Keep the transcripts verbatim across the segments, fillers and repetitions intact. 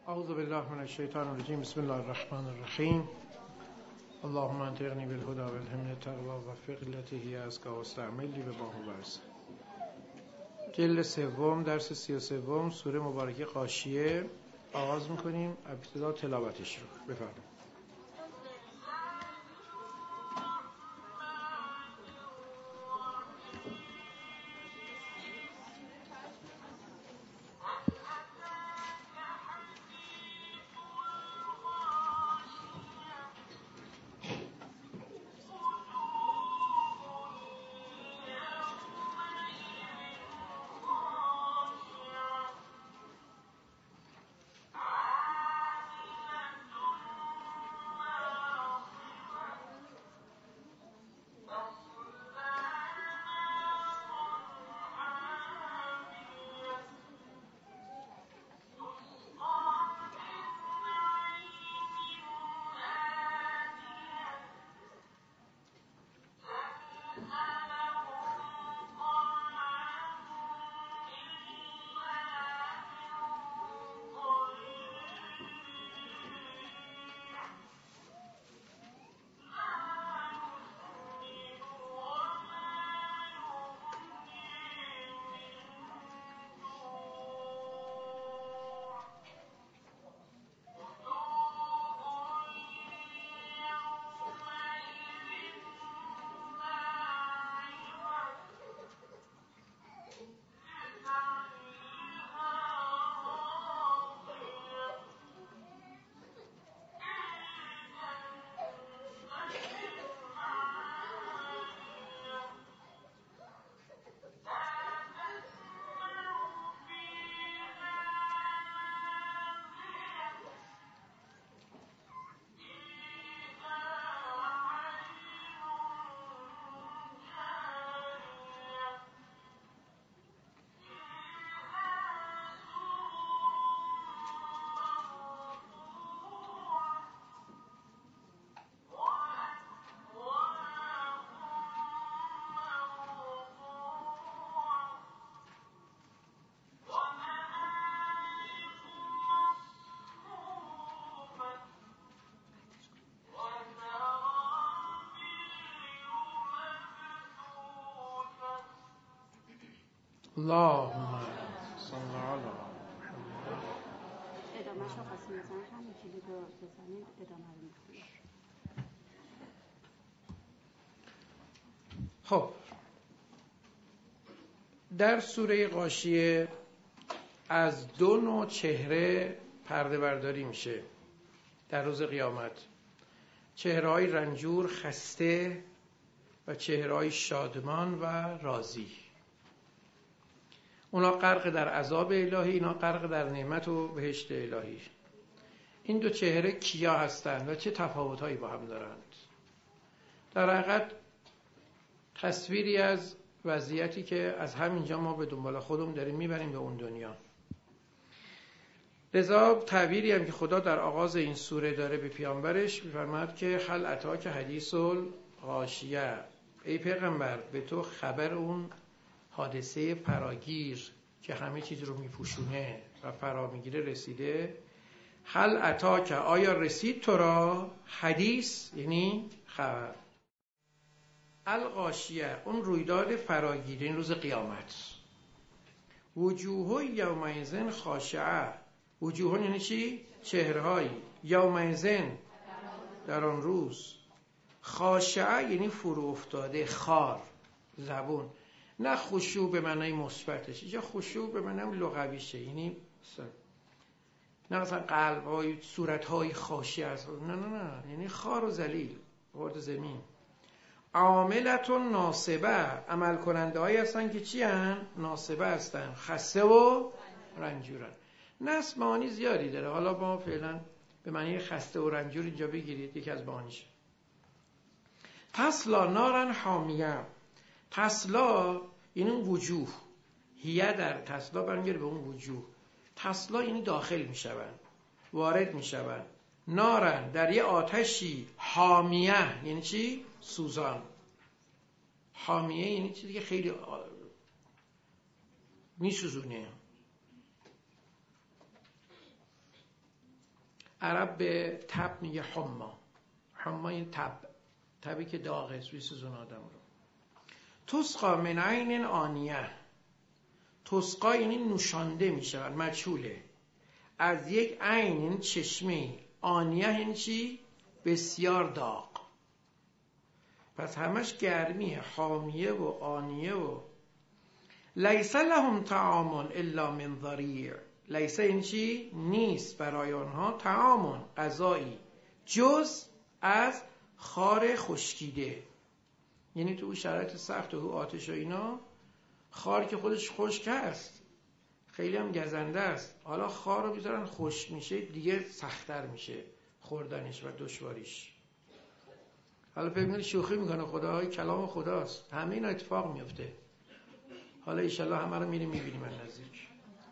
اعوذ بالله من الشیطان الرجیم. بسم الله الرحمن الرحیم. اللهم انطقنی بالهدى والهمنة التقوى وفق التي هي ازكى واستعملني بما هو ارزق. جلد سوم، درس سی و سوم، سوره مبارکه غاشیه. آغاز میکنیم. ابتدا تلاوتش رو بفرمایید. اللهم صل علی محمد. ادامه‌ش رو خواستیم بزنیم، همین کلید رو بزنیم ادامه رو می‌خونیم. خب، در سوره غاشیه از دو نوع چهره پرده برداری میشه در روز قیامت. چهره‌های رنجور، خسته و چهره‌های شادمان و راضی. اونا غرق در عذاب الهی، اینا غرق در نعمت و بهشت الهی. این دو چهره کیا هستند و چه تفاوت‌هایی با هم دارند؟ در حقیقت تصویری از وضعیتی که از همینجا ما به دنبال خودمون داریم میبریم به اون دنیا. لذا تعبیری هم که خدا در آغاز این سوره داره به پیامبرش می‌فرماید که هل اتاک حدیث الغاشیه، ای پیغمبر به تو خبر اون حادثه فراگیر که همه چیز رو میپوشونه و فرا میگیره رسیده؟ هل اتاک، آیا رسید تو را؟ حدیث یعنی خبر. الغاشیه، اون رویداد فراگیر، این روز قیامت. وجوه یومئذ خاشعه، وجوه یعنی چی؟ چهره‌های. یومئذ در آن روز. خاشعه یعنی فرو افتاده، خار، زبون. نه خشوع به معنای مثبتش، اینجا خشوع به معنای لغویشه، یعنی نه مثلا قلب‌های، صورت‌های خاشعه است، نه نه نه، یعنی خار و ذلیل، وارد زمین. عاملتون ناصبه، عمل کننده هایی هستن که چی هن؟ ناصبه هستن، خسته و رنجورن. نصب معانی زیادی داره، حالا ما فعلا به معنی خسته و رنجور اینجا بگیرید، یکی از معانیشه. تسلا نارن حامیه، تسلا یعنی وجوه، هیه در تسلا برمیگره به اون وجوه. تسلا یعنی داخل میشون، وارد میشون. نارن در یه آتشی، حامیه یعنی چی؟ سوزان. حامیه یعنی چیزی که خیلی میسوزونه. عرب به تب میگه حما. حما این تب، تبی که داغه، سوی سوزون آدم رو. تسقا من عین آنیه، تسقا یعنی نوشانده میشود، مجهوله، از یک عین یعنی چشمه، آنیه یعنی چی؟ بسیار داغ. پس همش گرمیه، حامیه و آنیه. و لیس لهم طعام الا من ضریع، لیس این چی؟ نیست برای آنها طعام، غذایی، جز از خار خشکیده. یعنی تو شرایط سخت و آتش و اینا، خار که خودش خشک است، خیلی هم گزنده است، حالا خار رو بیذارن خشک میشه، دیگه سخت‌تر میشه خوردنش و دشواریش. حالا فکر می‌کنی شوخی میکنه خدا؟ کلام خداست، همه اینا اتفاق میفته. حالا انشالله همه رو میریم میبینیم من نزدیک.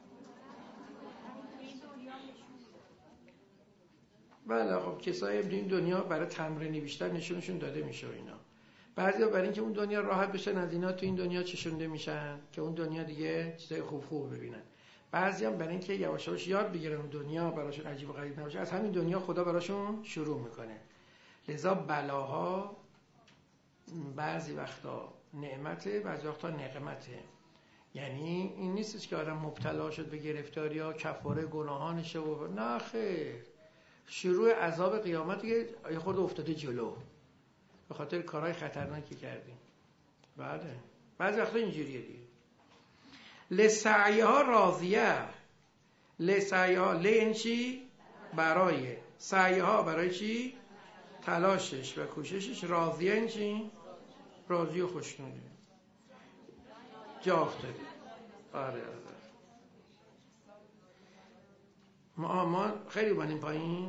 بله خب کسایی در این دنیا برای تمرینی بیشتر نشونشون داده میشه و اینا. بعضیا برای اینکه اون دنیا راحت بشن از اینا تو این دنیا چشونده میشن که اون دنیا دیگه چیزای خوب خوب ببینن. بعضیا برای اینکه یواش یواش یاد بگیرن اون دنیا براشون عجیب و غریب نباشه، از همین دنیا خدا براشون شروع میکنه. لذا بلاها بعضی وقتا نعمته، بعضی وقتا نقمته. یعنی این نیستش که آدم مبتلا شد به گرفتاری ها، کفاره گناهانشه و نه خیر، شروع عذاب قیامت یه خورده افتاده جلو به خاطر کارهای خطرناکی کردیم. بله بعضی وقتا اینجوریه دیگه. لسعیها راضیه، لسعیها لین چی؟ برای سعیها، برای چی؟ تلاشش و کوششش. راضیه این چی؟ راضی و خوشنوده، جا افتاده. آره آره ما ما خیلی بانیم پایین.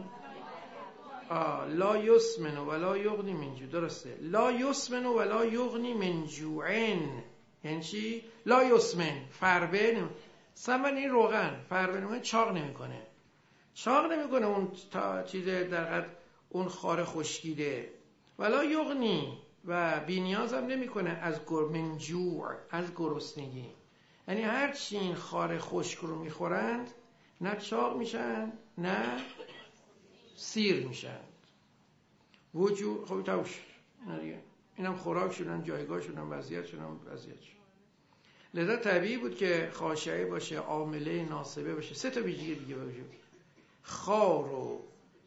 آه لا یسمن ولا یغنی من جوع. درسته، لا یسمن ولا یغنی من جوعن. یعنی چی؟ لا یسمن، فربه نمی... سمن این روغن فربه نمی... چاق نمی کنه، چاق نمی کنه اون تا چیزه در قد اون خار خشکیده. ولا یغنی، و بی نیاز هم نمی کنه از گر... من جوع، از گرسنگی. یعنی هر چی این خار خشک رو میخورند نه چاق میشن نه سیر میشن. وجود خب توش اینم خوراک شدن، جایگاه شدن، وضعیت شدن، وضعیت شدن. لذا طبیعی بود که خاشعه باشه، عامله ناصبه باشه، سه تا ویژگی دیگه باشه: خار و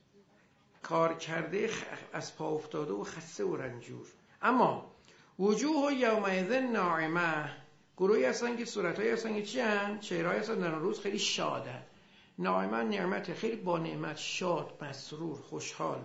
کار کرده، از پا افتاده و خسته و رنجور. اما وجوه یومئذ ناعمه، گروهی هستن که صورتهایی هستن که چی هستن؟ چهرهایی هستن در روز خیلی شادن. ناعمه نعمت، خیلی با نعمت، شاد، مسرور، خوشحال،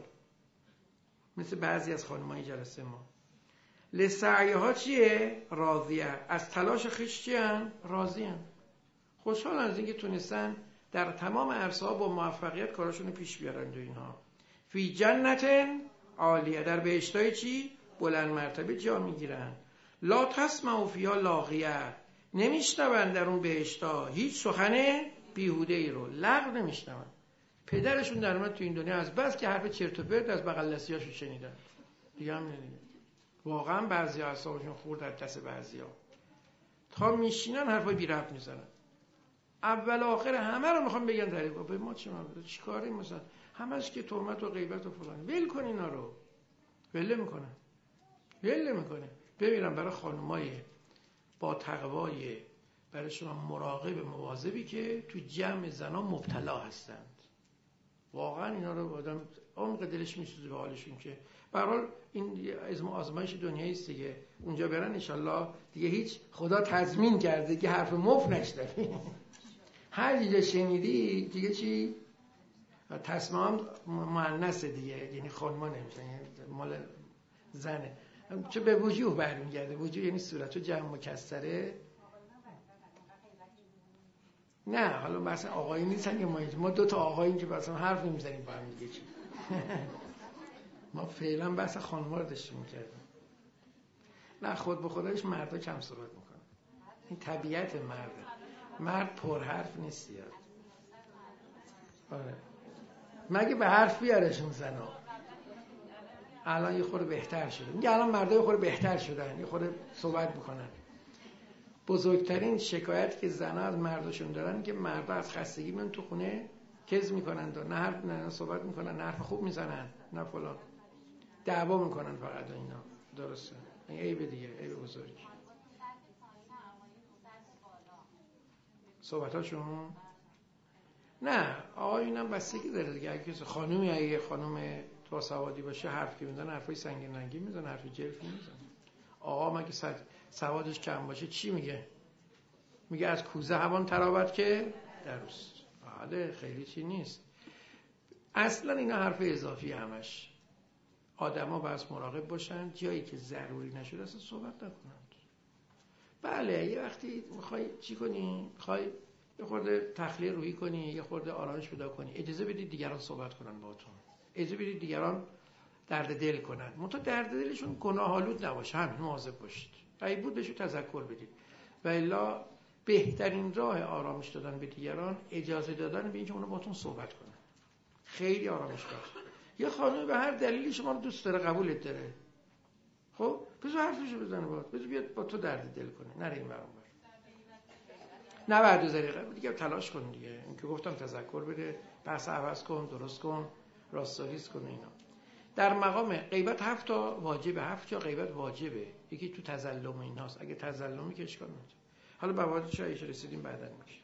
مثل بعضی از خانمای جلسه ما. لسعیها چیه؟ راضیه، از تلاش خویش چی هستن؟ راضی هستن، خوشحال از اینکه تونستن در تمام عرصه ها با موفقیت کاراشون رو پیش بیارن. و اینها فی جنت عالیه، در بهشتای چی؟ بلند مرتبه جا میگیرن. لا تسمع فیها لاغیه، نمیشنون در اون بهشتا هیچ سخن بیهوده ای رو، لغو نمیشنون. پدرشون در اومد تو این دنیا از بس که حرف چرت و پرت از بغل دستیاشو شنیدن دیگه هم نمیدونن. واقعا بعضی ها اعصابشون خورد در دست بعضی ها، تا میشینن حرفای بی ربط میزنن، اول آخر همه رو میخوام بگن تعریف کنم. به ما چه معلومه چیکاره مثلا همش که تهمت و غیبت و فلان. ول کن اینا رو، ول میکنن، ول میکنه. ببینم برای خانمای با تقوای، برای شما مراقب مواظبی که تو جمع زنا مبتلا هستند، واقعا اینا رو آدم عمق دلش میسوزه به حالشون که به هر حال این آزمایش دنیایی است دیگه. اونجا برن ان شاءالله دیگه هیچ، خدا تضمین کرده که حرف مفت نشنوی. هر جا شنیدی دیگه چی؟ تسمع هم مؤنثه دیگه، یعنی خانما نمیشن، یعنی مال زنه. چه به وجوه برمیگرده، وجوه یعنی صورت و جمع مکسره. نه حالا مثلا آقایی نیستن که ما ما دو تا آقاییم که مثلا حرف نمیزنیم با هم دیگه. چی ما فعلا بحث خانم‌ها رو داشتیم می‌کردیم. نه خود به خودش مردا کم صحبت میکنن، این طبیعت مرده. مرد پر حرف نیست یاد. آره مگه به حرف بیارشون زنا. الان یه خورده بهتر شده، میگه الان مردا یه خورده بهتر شدن، یه خورده صحبت میکنن. بزرگترین شکایت که زنا از مرداشون دارن که مردا از خستگی میان تو خونه کز میکنن و نه حرف نه صحبت میکنن، نه حرف خوب میزنن، نه فلان، دعوا میکنن فقط. اینا درسته، این عیب دیگه، عیب بزرگ صحبتاشون. نه آقای اینم بستگی داره دیگه. اگه خانومی اگه خانم باسوادی باشه حرف که میزنه حرفای سنگین رنگی میزنه، حرف جلفی میزنه. آقا مگه سوادش کم باشه چی میگه؟ میگه از کوزه هوان تراوت که دروست. بله خیلی چی نیست اصلا. اینا حرف اضافی همش. آدما باید مراقب باشن جایی که ضروری نشده اصلا صحبت نکنند. بله یه وقتی میخوای چی کنی، میخوای یه خورده تخلیه روحی کنی، یه خورده آرامش پیدا کنی، اجازه بدید دیگران صحبت کنن باهاتون، اجازه بدید دیگران درد دل کنن. منتها درد دلشون گناه‌آلود نباشه، همین مواظب باشید. اگه بود بهشون تذکر بدید. و الا بهترین راه آرامش دادن به دیگران اجازه دادن به اینکه اونا باهاتون صحبت کنن. خیلی آرامش بخشه. یه خانم به هر دلیلی شما رو دوست داره، قبولت داره، خب بذار حرفشو بزنه باهات، بذار بیاد با تو درد دل کنه، نره این برام بر نه بعد از دقیقه دیگه تلاش کن دیگه. این که گفتم تذکر بده، بحث عوض کن، درست کن، راستاریز کن. اینا در مقام غیبت هفت تا واجبه، هفت تا غیبت واجبه. یکی تو تظلم ایناست. اگه تظلمی که اشکال نداره. حالا بوادش رو رسیدیم بعداً میشه.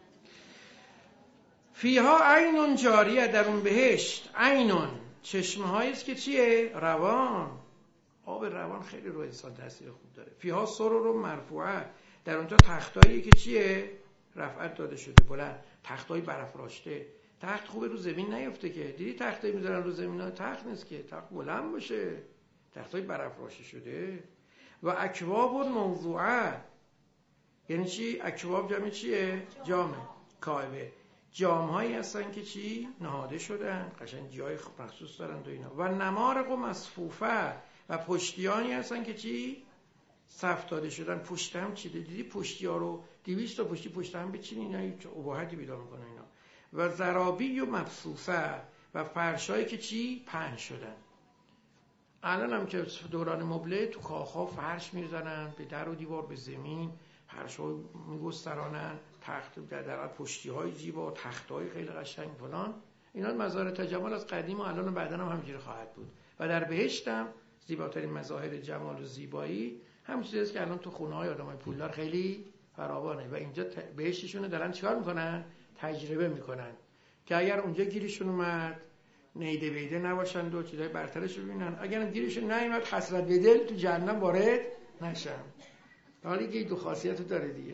فیها عینون جاریه، در اون بهشت عینون چشمه هایی است که چیه؟ روان. آب روان خیلی رو انسان تاثیر خوب داره. فیها سرور و مرفوعه، در اونجا تختایی که چیه؟ رفعت داده شده، بلند، تختای برافراشته. تخت خوبه رو زمین نیفته که. دیدی تختایی میذارن رو زمین ها؟ تخت نیست که، تخت بلند باشه، تختای برافراشته شده. و اکواب و موضوعه، یعنی چی؟ اکواب جمع چیه؟ جامه. کائبه جام هایی هستن که چی؟ نهاده شدن، قشنگ جای مخصوص دارن و اینا. و نمارق و مصفوفه، و پشتیانی هستن که چی؟ صف داده شدن. پشت هم چی؟ دیدی پشتی ها رو دویست تا پشتی پشت هم بچین، اینا چه اباحتی بیدا میکنه اینا. و زرابی و مبثوثه، و فرشایی که چی؟ پهن شدن. الان هم که دوران مبله تو کاخا فرش میزنن، به در و دیوار، به زمین فرش‌ها میگسترانن، تخت در در پشتی‌های زیبا، تخت‌های خیلی قشنگ فلان. اینا مظاهر تجمل از قدیم و الان و بعداً هم همینجوری خواهد بود. و در بهشت هم زیباترین مظاهر جمال و زیبایی هم چیزی است که الان تو خونه‌های آدمای پولدار خیلی فراوانه. و اینجا بهشتشون دارن چیکار میکنن؟ تجربه میکنن که اگر اونجا گیرشون اومد نیده بیده نباشند و چیزای برترش رو ببینن، اگر هم گیرشون نیومد حسرت به دل تو جهنم وارد نشن. حالی که این دو خاصیت داره دیگه.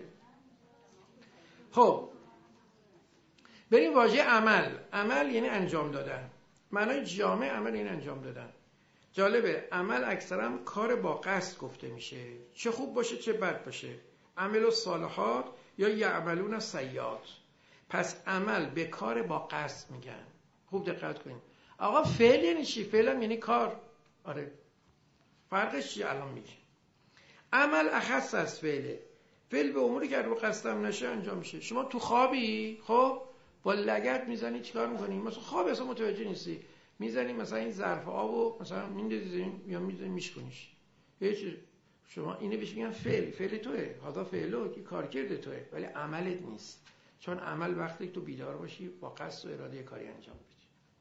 خب بریم واژه عمل. عمل یعنی انجام دادن. معنای جامع عمل یعنی انجام دادن. جالبه عمل اکثرا کار با قصد گفته میشه، چه خوب باشه چه بد باشه. عمل الصالحات یا یعملون السیئات. پس عمل به کار با قصد میگن. خوب دقت کنید. آقا فعل یعنی چی؟ فعل هم یعنی کار. آره فرقش چیه الان میگه. عمل اخص از فعله. فعل به اموری که رو قصدم نشه انجام میشه. شما تو خوابی، خب با لگد میزنی چیکار میکنی؟ مثلا خواب اصلا متوجه نیستی، میزنی مثلا این ظرف آبو مثلا میندازی یا میذاری میشکنیش. هیچ شما اینو بهش میگن فعل. فعل توئه، حالا فعلو که کارکرد توئه، ولی عملت نیست. چون عمل وقتی تو بیدار باشی با قصد و اراده کاری انجام بدی.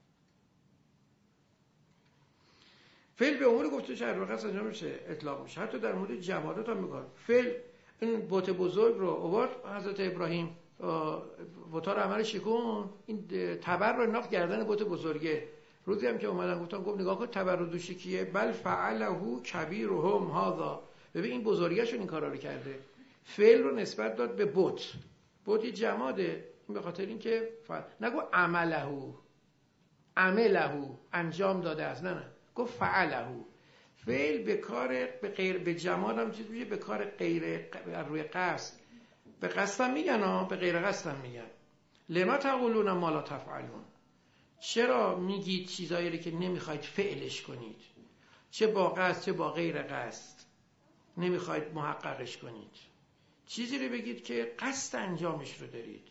فعل به امور گفته شهر و قصد انجام میشه، اطلاق میشه. حتی در مورد جمادات هم میگن فعل. این بت بزرگ رو آورد حضرت ابراهیم، بتا رو عمل شکون، این تبر رو انداخت گردن بت بزرگه. روزی هم که اومدن گفتن، گفت نگاه کن تبر رو دوشی کیه؟ بل فعله کبیرهم هذا. ببین این بزرگشون این کارا رو کرده. فعل رو نسبت داد به بت. بت یه جماده، این به خاطر اینکه ف... نگو عمله، عمله انجام داده است، نه نه، گفت فعله. فعل به کار به غیر به جماد هم چیز میشه، به کار غیر روی قصد. به قصدم میگن ها، به غیر قصدم میگن. لما تقولون ما لا تفعلون. چرا میگید چیزایی که نمیخواید فعلش کنید؟ چه با قصد چه با غیر قصد نمیخواید محققش کنید. چیزی رو بگید که قصد انجامش رو دارید،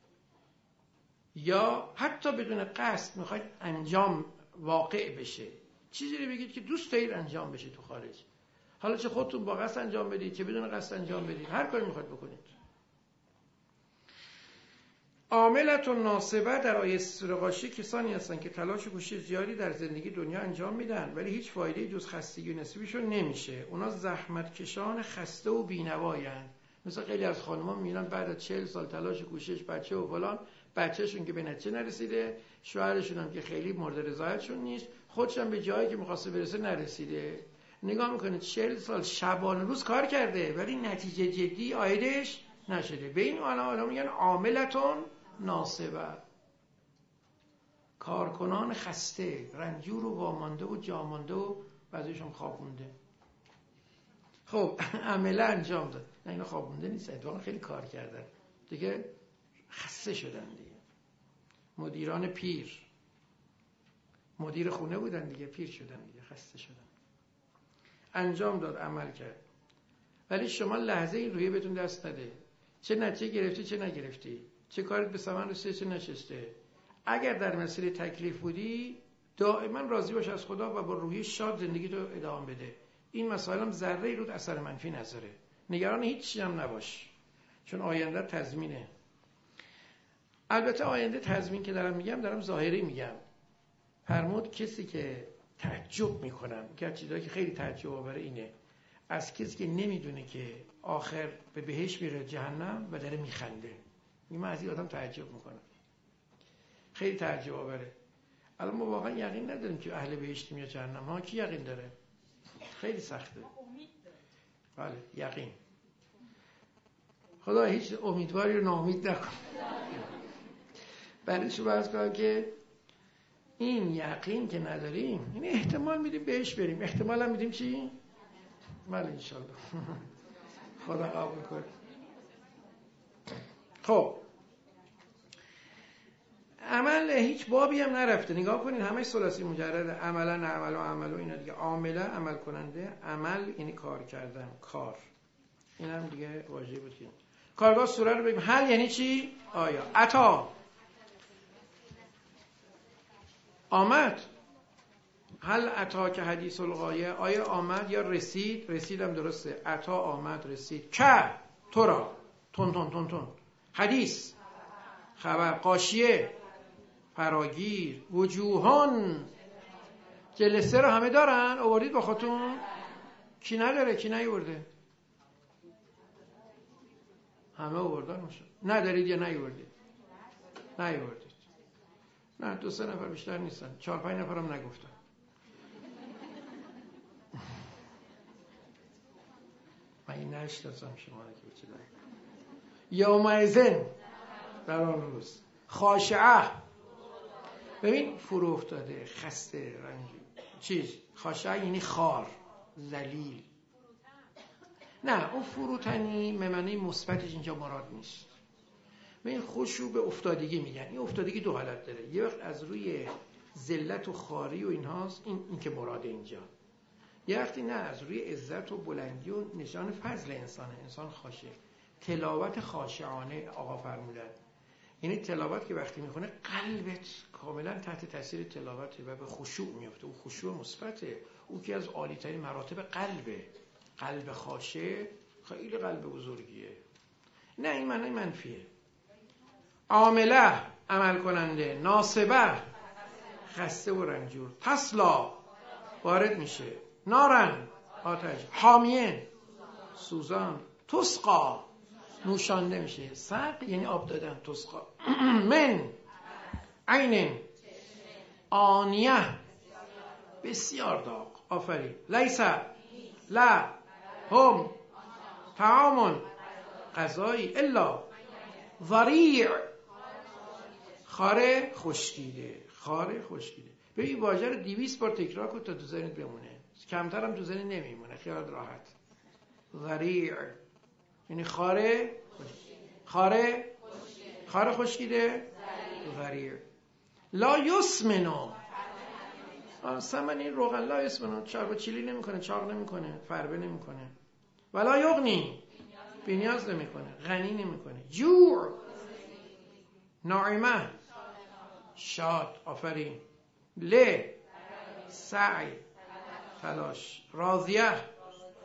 یا حتی بدون قصد میخواید انجام واقع بشه. چیزی رو بگید که دوست دارید انجام بشه تو خارج. حالا چه خودتون با قصد انجام بدید چه بدون قصد انجام بدید، هر کاری میخواید بکنید. عاملت و ناصبه در آیه سوره غاشیه کسانی هستن که تلاش و کوشش زیادی در زندگی دنیا انجام میدن ولی هیچ فایده جز خستگی و نصیبشون نمیشه. اونا زحمت کشان خسته و بینوایند. مثلا خیلی از خانم‌ها میرن بعد از چهل سال تلاش و کوشش بچه و فلان، بچه‌شون که به نتیجه نرسیده، شوهرشون هم که خیلی مورد رضایتشون نیست، خودشون به جایی که می‌خواسته برسه نرسیده. نگاه میکنه چهل سال شبانه روز کار کرده ولی نتیجه جدی عایدش نشده. به این معنا میگن عاملتون ناصبه، کارکنان خسته، رنجور و وامانده و جامانده و بعضیشون خوابونده. خب عمله انجام داد، نه اینا خوابونده نیست، اتفاقا خیلی کار کردن دیگه، خسته شدن دیگه. مدیران پیر، مدیر خونه بودن دیگه، پیر شدن دیگه، خسته شدن. انجام داد، عمل کرد، ولی شما لحظه این رویه بهتون دست نده. چه نتیجه گرفتی چه نگرفتی، چه کارت به ثمر رسیده چه نشسته. اگر در مسیر تکلیف بودی دائما راضی باش از خدا و با روحیه شاد زندگی تو ادامه بده. این مسائل هم ذره رو اثر منفی نذاره. نگران هیچ چیزی هم نباش، چون آینده تضمینه. البته آینده تضمین که دارم میگم دارم ظاهری میگم. فرمود کسی که تعجب میکنم که از چیزایی که خیلی تعجب آوره اینه، از کسی که نمیدونه که آخر به بهشت میره جهنم و داره میخنده. من از این آدم تعجب میکنم، خیلی تعجب آوره. الان ما واقعا یقین نداریم که اهل بهشت میاد جهنم. ها کی یقین داره؟ خیلی سخته. بله یقین. خدا هیچ امیدواری رو ناامید نکنه. برای شما عرض کنم که این یقین که نداریم، این احتمال میدیم بهش بریم، احتمال هم میدیم چی؟ بله انشالله. خدا قبول کنه. خب عمل هیچ بابی هم نرفته. نگاه کنین همه ثلاثی مجرد، عملا عمل و عمل و اینا دیگه. عامله عمل کننده، عمل یعنی کار کردن، کار. این هم دیگه واژه بود که کارگاه سوره رو ببین. حل یعنی چی؟ آیا. عطا آمد. حل عطا که حدیث الغایه، آیا آمد یا رسید؟ رسیدم درسته. عطا آمد رسید. که تو را تون تون تون تون. حدیث خبر. غاشیه فراگیر. وجوهان جلسه رو همه دارن. آوردید با خودتون؟ کی نداره؟ کی نیورده؟ همه آوردن باشه. ندارید یا نیوردید؟ نیوردید. نه دو سه نفر بیشتر نیستن، چهار پنج نفرم نگفتن. من این نشناسم شما رو که چه دارید. یومئذ در آن روز خاشعه، ببین فرو افتاده، خسته، رنجور. چیز خاشعه یعنی خار، ذلیل. نه اون فروتنی معنی مثبتش اینجا مراد نیست. ببین خشوع به افتادگی میگن. این افتادگی دو حالت داره. یه وقت از روی ذلت و خاری و اینهاست، این این که مراد اینجا. یه وقتی نه، از روی عزت و بلندی و نشان فضل انسانه. انسان خاشع. تلاوت خاشعانه آقا فرمودن، یعنی تلاوت که وقتی میخونه قلبت کاملا تحت تاثیر تلاوته و به خشوع میفته. اون خشوع مثبته، اون که از عالی ترین مراتب قلبه. قلب خاشع خیلی قلب بزرگیه. نه این معنی منفیه. عامله عمل کننده، ناصبه خسته و رنجور. تسلا وارد میشه، نارن آتش، حامیه سوزان، تسقا نوشانده میشه. سق یعنی آب دادن، تسقا. من عین آنیه بسیار داغ. آفرین. لیس لا هم طعام غذایی الا ضریع، خاره خشکیده. خاره خشکیده. به این واژه رو دویست بار تکرار کن تا تو ذهنت بمونه. کمتر هم تو ذهنت نمیمونه، خیالت راحت. ضریع یعنی خاره خاره خاره خشکیده. ضریع. لا یسمنو، سمن این روغن لا یسمنو، چرب چیلی نمیکنه، چاق نمیکنه، فربه نمیکنه. ولا یغنی، بی‌نیاز نمیکنه، غنی نمیکنه. جوع ناعمه شاد. آفرین. ل سعی تلاش. راضیه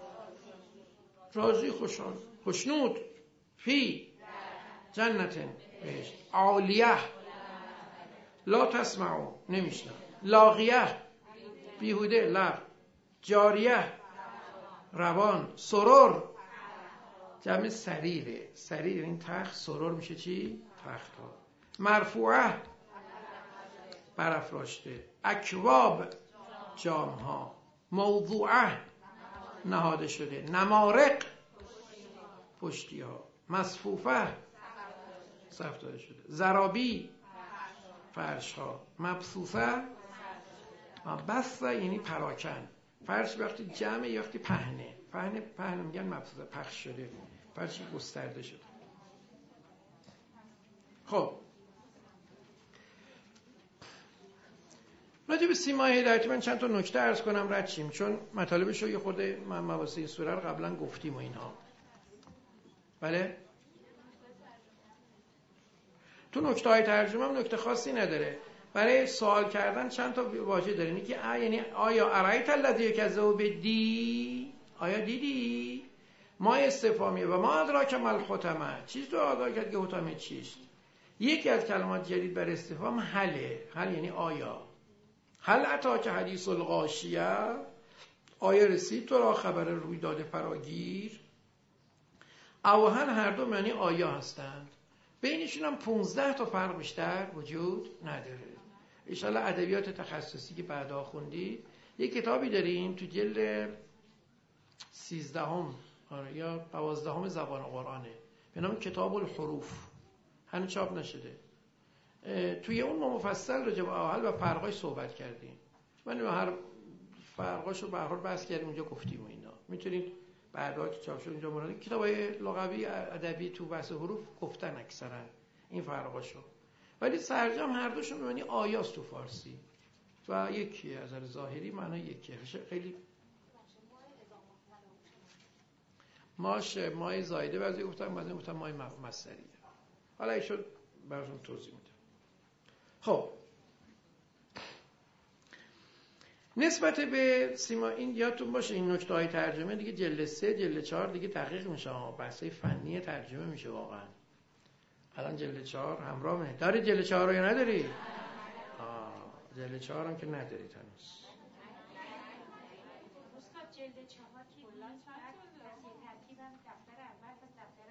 راضی خوشحال. خوشنود. فی جنت بهشت. عالیه لا تسمعو نمیشنم. لاغیه بیهوده لغو. جاریه روان. سرور جمع سریره. سریر این تخت، سرور میشه چی؟ تخت ها. مرفوعه برافراشته. اکواب جام ها. موضوعه نهاده شده. نمارق پشتی ها. مصفوفه صف داده شده. زرابی فرش ها. مبثوثه بثه یعنی پراکن. فرش وقتی جمعه یا وقتی پهنه. پهنه پهنه میگن مبثوثه، پخش شده، فرشی گسترده شده. خب راجع به سیمای هدایتی من چند تا نکته عرض کنم رد شیم، چون مطالبش رو یه خورده من مباحث این سوره رو قبلا گفتیم و اینها. بله تو نکته های ترجمه هم نکته خاصی نداره. برای سوال کردن چند تا واژه داره. اینی که آ یعنی آیا ارایت الذی یکذب بدی، آیا دیدی؟ ما استفهامیه و ما ادراک ما الحطمه، چیز تو آگاه کرد که حطمه چیست. یکی از کلمات جدید برای استفهام حله. حل یعنی آیا. هل اتاک حدیث الغاشیه، آیا رسید تو را خبر رویداد فراگیر. اوهن هر دو معنی آیا هستند. بینشون هم پونزده تا فرق بیشتر وجود نداره. انشالله ادبیات تخصصی که بعدا خوندید یک کتابی داریم تو جلد سیزدهم یا دوازدهم زبان قرآنه به نام کتاب الحروف، هنوز چاپ نشده. توی اون ما مفصل راجع به احوال و فرقای صحبت کردیم. من هر فرقاشو به هر حال بحث کردیم اونجا گفتیم و اینا. میتونید بعدا که چاپ شد اونجا مورد کتابای لغوی ادبی تو بحث حروف گفتن اکثرا این فرقاشو. ولی سرجم هر دوشون به معنی آیاست تو فارسی و یکی از نظر ظاهری معنی یکیه. خیلی ماش مای زایده بعضی گفتن، بعضی گفتن مای مصدریه. حالا ایشون براتون توضیح میده. خب نسبت به سیما این یادتون باشه این نکته های ترجمه دیگه جلد سه جلد چهار دیگه تحقیق میشه، بحثای فنی ترجمه میشه واقعا. الان جلد چهار همراهمه. داری جلد چهار رو یا نداری؟ آه جلد چهار هم که نداری تنوز. استاد جلد چهار کی کلا ترتیبم دفتر اول تا دفتر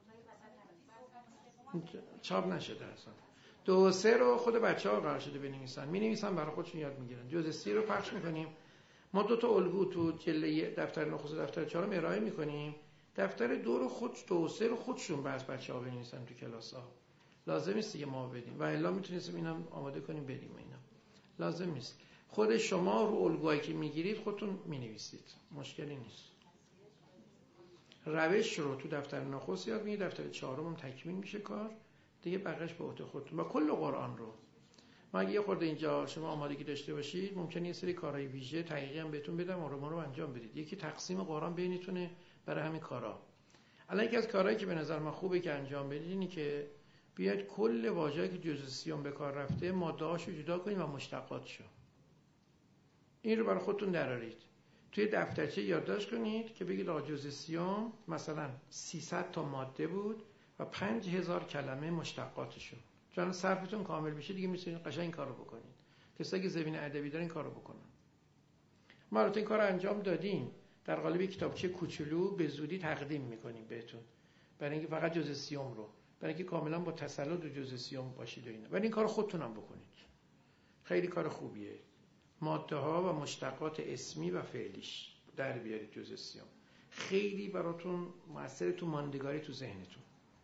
آخر چاپ نشده اصلا. دو و سه رو خود بچه ها قرار شده بنویسن، می نویسن برای خودشون یاد میگیرن. جزء سی رو پخش میکنیم. ما دو تا الگو تو جلد دفتر نخست و دفتر چهار رو ارائه میکنیم. دفتر دو رو خود دو و سه رو خودشون بس بچه ها بنویسن تو کلاس ها. لازم نیست دیگه ما بدیم و الا میتونیم اینم آماده کنیم بدیم اینا. لازم نیست. خود شما رو الگویی که میگیرید خودتون مینویسید. مشکلی نیست. روش رو تو دفتر نخست یاد میگیرید، دفتر چهارم هم تکمیل میشه کار. دیگه بقیش به عهده خودتون. و کل قرآن رو ما اگه یه خورده اینجا شما آمادگی داشته باشید ممکنه یه سری کارهای ویژه تحقیقی هم بهتون بدم و رو انجام بدید. یکی تقسیم قرآن بینتونه برای همین کارا. الان یکی از کارهایی که به نظر من خوبه که انجام بدید اینه که بیاید کل واژه‌ای که جزء سیوم به کار رفته ماده‌هاشو جدا کنید و مشتقاتشو. این رو برای خودتون درارید. توی دفترچه یادداشت کنید که بگید آقا جزء سیوم مثلا سیصد تا ماده بود و پنج هزار کلمه مشتقاتشون. چون صرفتون کامل بشه دیگه میتونید قشنگ این کارو بکنید. کسایی که زمینه ادبی دارن این کارو بکنن. ما البته این کارو انجام دادیم در قالب کتابچه کوچولو به زودی تقدیم میکنیم بهتون. برای اینکه فقط جزء سیوم رو، برای اینکه کاملا با تسلط و جزء سیوم باشید و اینا. ولی این کارو خودتون هم بکنید. خیلی کار خوبیه. ماده ها و مشتقات اسمی و فعلیش در بیارید جزء سیوم. خیلی براتون موثر تو ماندگاری تو ذهنتون.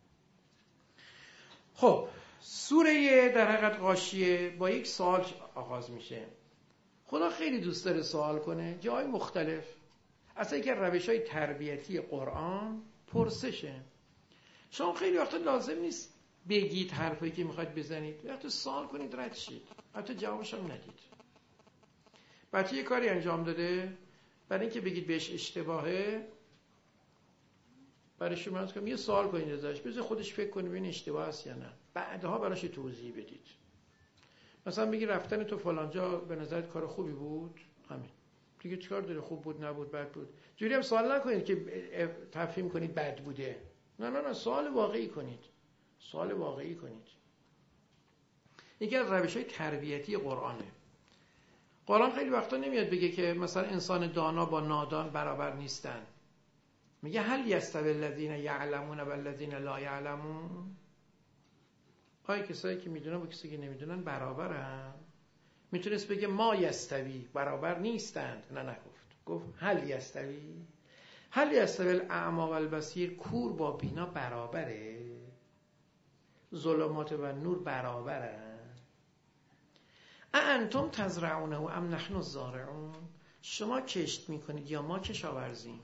خب سوره در حقیقت غاشیه با یک سوال آغاز میشه. خدا خیلی دوست داره سوال کنه جای مختلف. اصلا یکی از روش‌های تربیتی قرآن پرسشه. شما خیلی وقتا لازم نیست بگید حرفایی که میخواید بزنید، وقتی سوال کنید رد شید، حتی جوابش هم ندید. بچه یه کاری انجام داده برای اینکه بگید بهش اشتباهه، برای شما کنم یه سوال کنید ازش، بذار خودش فکر کنه ببین اشتباه است یا نه، بعدها براش توضیح بدید. مثلا بگی رفتن تو فلان جا به نظرت کار خوبی بود، همین دیگه چیکار داره، خوب بود نبود بد بود. جوری هم سوال نکنید که تفهیم کنید بد بوده. نه نه نه، سوال واقعی کنید. سوال واقعی کنید. یکی از روش‌های تربیتی قرآنه. قرآن خیلی وقتا نمیاد بگه که مثلا انسان دانا با نادان برابر نیستن. میگه هل یستوی الذین یعلمون و الذین لا یعلمون؟ آیا کسایی که میدونن با کسایی که نمیدونن برابرن؟ میتونست بگه ما یستوی، برابر نیستند. نه نگفت، گفت هل یستوی. هل یستوی الاعمی و البصیر، کور با بینا برابره؟ ظلمات و نور برابرن؟ اانتم تزرعونه ام نحن الزارعون، شما کشت میکنید یا ما کشاورزیم؟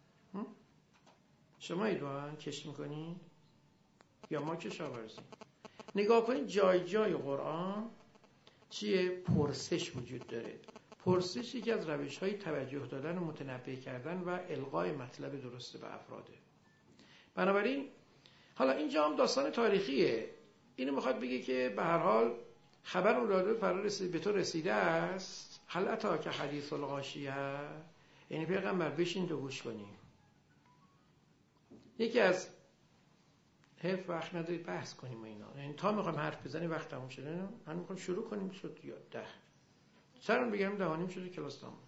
شما ایدوان کشت میکنید یا ما کشاورزیم؟ نگاه کنید جای جای قرآن چیه؟ پرسش وجود داره. پرسش یکی از روش‌های توجه دادن و متنبه کردن و القای مطلب درسته به افراده. بنابراین حالا اینجا هم داستان تاریخیه. اینو میخواد بگه که به هر حال خبر اولاد فرا رسید به تو رسیده است. هل اتاک حدیث الغاشیه، یعنی پیغمبر بشین تو گوش کنیم. یکی از حرف وقت ندارید بحث کنیم و اینا، یعنی تا میخوایم حرف بزنیم وقت تموم شده، من میخوام شروع کنیم شد یا ده سرم بگم دهانیم شده کلاس تموم.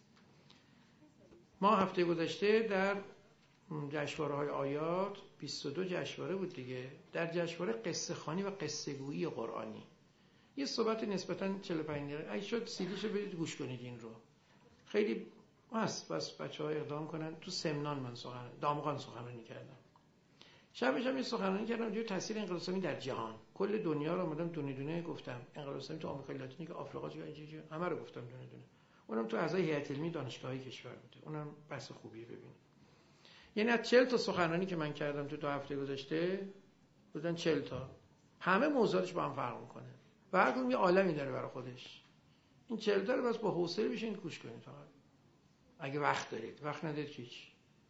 ما هفته گذشته در جشنواره های آیات بیست و دو جشنواره بود دیگه، در جشنواره قصه خوانی و قصه گویی قرآنی یه صحبت نسبتاً چهل و پنج دقیقه اگه شد سیدیشو برید گوش کنید. این رو خیلی بس بس بچه‌ها اقدام کنن. تو سمنان من سخن دامغان سخنرانی کردم، شبش هم یه سخنرانی کردم جو تاثیر انقلاب اسلامی در جهان. کل دنیا رو اومدم دونه دونه گفتم. انقلاب اسلامی تو آمریکای لاتینیک، آفریقا، جو اینجوری همه رو گفتم دونه دونه. اونم تو اعضای هیئت علمی دانشگاهی کشور بوده. اونم بحث خوبیه ببینید. یعنی از چهل تا سخنرانی که من کردم تو دو هفته گذشته بودن چهل تا. همه موضوعاتش با هم فرق می‌کنه و هر کدوم یه عالمی داره برای خودش. این چهل تا رو بس با حوصله بشین گوش کنید فقط. اگه وقت دارید، وقت ندارید هیچ.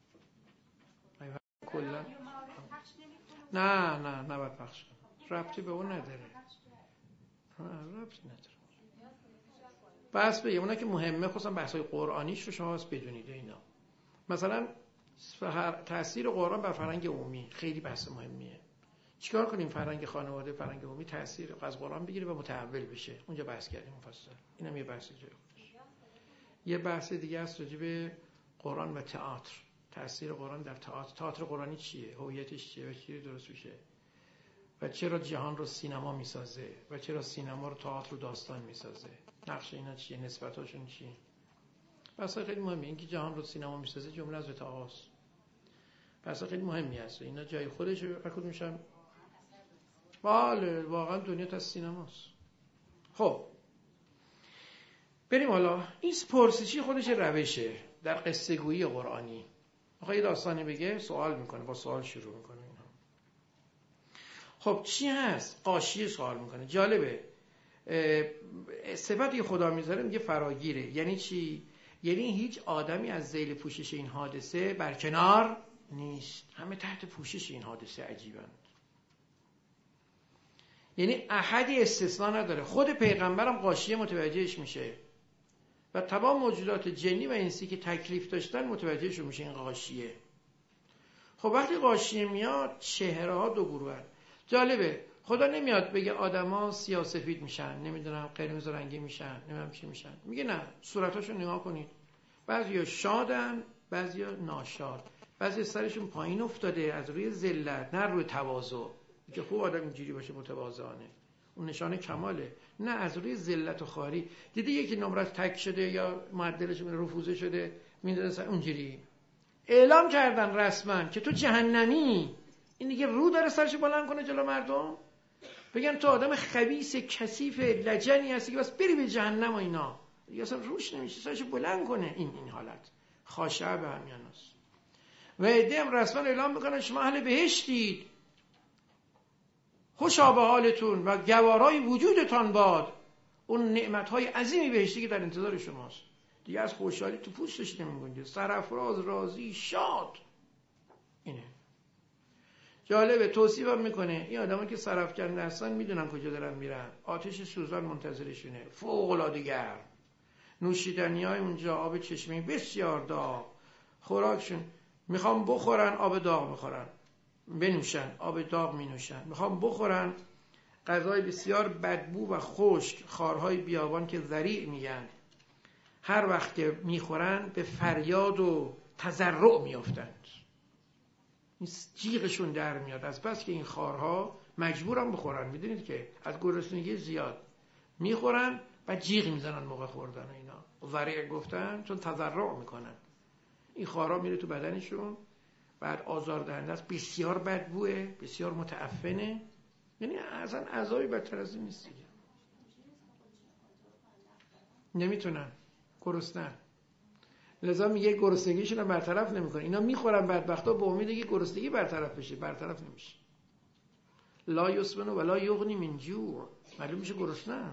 کلا نه نه نباید پخش کنم، ربطی به اون نداره. نه ربطی نداره. بس بگم اونا که مهمه، خصوصا بحث‌های قرآنیش رو شما بس بدونید. اینا مثلا تأثیر قرآن بر فرهنگ عمومی خیلی بحث مهمیه. چیکار کنیم فرهنگ خانواده، فرهنگ عمومی تأثیر از قرآن بگیره و متحول بشه. اونجا بحث کردیم مفصل. اینم یه بحث جای خودش. یه بحث دیگه است راجع به قرآن و تئاتر. تأثیر قرآن در تئاتر. تئاتر قرآنی چیه؟ هویتش چیه؟ و چی درست میشه؟ و چرا جهان رو سینما میسازه؟ و چرا سینما رو تئاتر رو داستان میسازه؟ نقش اینا چیه؟ نسبتاشون چیه؟ بحث خیلی مهمه. اینکه جهان رو سینما میسازه جمله از تئاتر. بحث خیلی مهمی است. اینا جای خودش رو هر کدومشون. بله واقعا دنیا تا سینماست. خب بریم حالا. این پرسشی خودش روشه در قصه گویی قرآنی. آخه یه داستانی بگه سوال میکنه، با سوال شروع میکنه. اینا خب چی هست؟ غاشیه سوال میکنه. جالبه صفتی خدا میذاره میگه فراگیره. یعنی چی؟ یعنی هیچ آدمی از ذیل پوشش این حادثه برکنار نیست، همه تحت پوشش این حادثه. عجیبند. یعنی احدی استثناء نداره. خود پیغمبرم غاشیه متوجهش میشه و تمام موجودات جنی و انسی که تکلیف داشتن متوجهشون میشه این غاشیه. خب وقتی غاشیه میاد چهره ها دو گروه هست. جالبه خدا نمیاد بگه آدما سیاه سفید میشن، نمیدونم قرمز و رنگی میشن، نمیدونم چی میشن. میگه نه، صورتاشو نگاه کنید. بعضیا شادن، بعضیا ناشاد. بعضی سرشون پایین افتاده از روی ذلت، نه روی تواضع. که خوب آدم اینجوری باشه متواضعانه، اون نشانه کماله. نه، از روی ذلت و خواری. دیدی یکی نمرش تک شده یا معدلش رفوزه شده میندازن سر اونجوری. اعلام کردن رسما که تو جهنمی. این دیگه رو داره سرش بلند کنه جلو مردم، بگن تو آدم خبیث کثیف لجنی هستی که بس بری به جهنم و اینا. دیگه اصلا روش نمیشه سرش بلند کنه. این این حالت خاشعه به همیاناست. و عده هم رسما اعلام میکنن شما اهل بهشتید، خوشا به حالتون و گوارای وجودتان باد. اون نعمت‌های عظیمی بهشتی که در انتظار شماست. دیگه از خوشحالی تو پوستش نمی‌گنجه. سرافراز، راضی، شاد. اینه. جالبه توصیف هم میکنه این آدما که سرافکنده هستن میدونن کجا دارن میرن. آتش سوزان منتظرشونه، فوق‌العاده گرم. نوشیدنی‌های اونجا آب چشمه‌ای بسیار داغ. خوراکشون میخوام بخورن آب داغ میخورن. بنوشن، آب داغ می نوشن، میخوام بخورن غذای بسیار بدبو و خشک، خارهای بیابان که ذریع میگن، هر وقت که میخورن به فریاد و تضرع میافتند، جیغشون در میاد از بس که این خارها مجبورن بخورن. میدونید که از گرسنگی زیاد میخورن و جیغ میزنن موقع خوردن و اینا. ذریع گفتن چون تضرع میکنن، این خارها میره تو بدنشون، بعد آزاردهنده است، بسیار بدبوه، بسیار متعفنه، یعنی اصلا عذابی بدتر از این نیست دیگه. نمیتونن، گرسنن، لذا میگه گرسنگیشون رو برطرف نمیکنه. اینا میخورن بدبختا به امید که گرسنگی برطرف بشه، برطرف نمیشه. لا یسمن ولا یغنی من جوع، معلوم میشه گرسنه.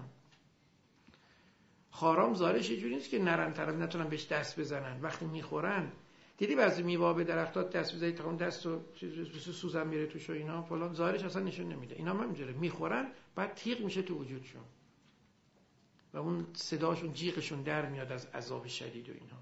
خارام ظاهرش یه جوری نیست که نرن طرف نتونن بهش دست بزنن. وقتی میخورن، دیدی بعضی میوه به درختات دست بزنی تا اون دست و سوزن میره توش و اینا فلان، ظاهرش اصلا نشون نمیده. اینا هم همینجوره میخورن بعد تیغ میشه تو وجودشون و اون صداشون جیغشون در میاد از عذاب شدید و اینا.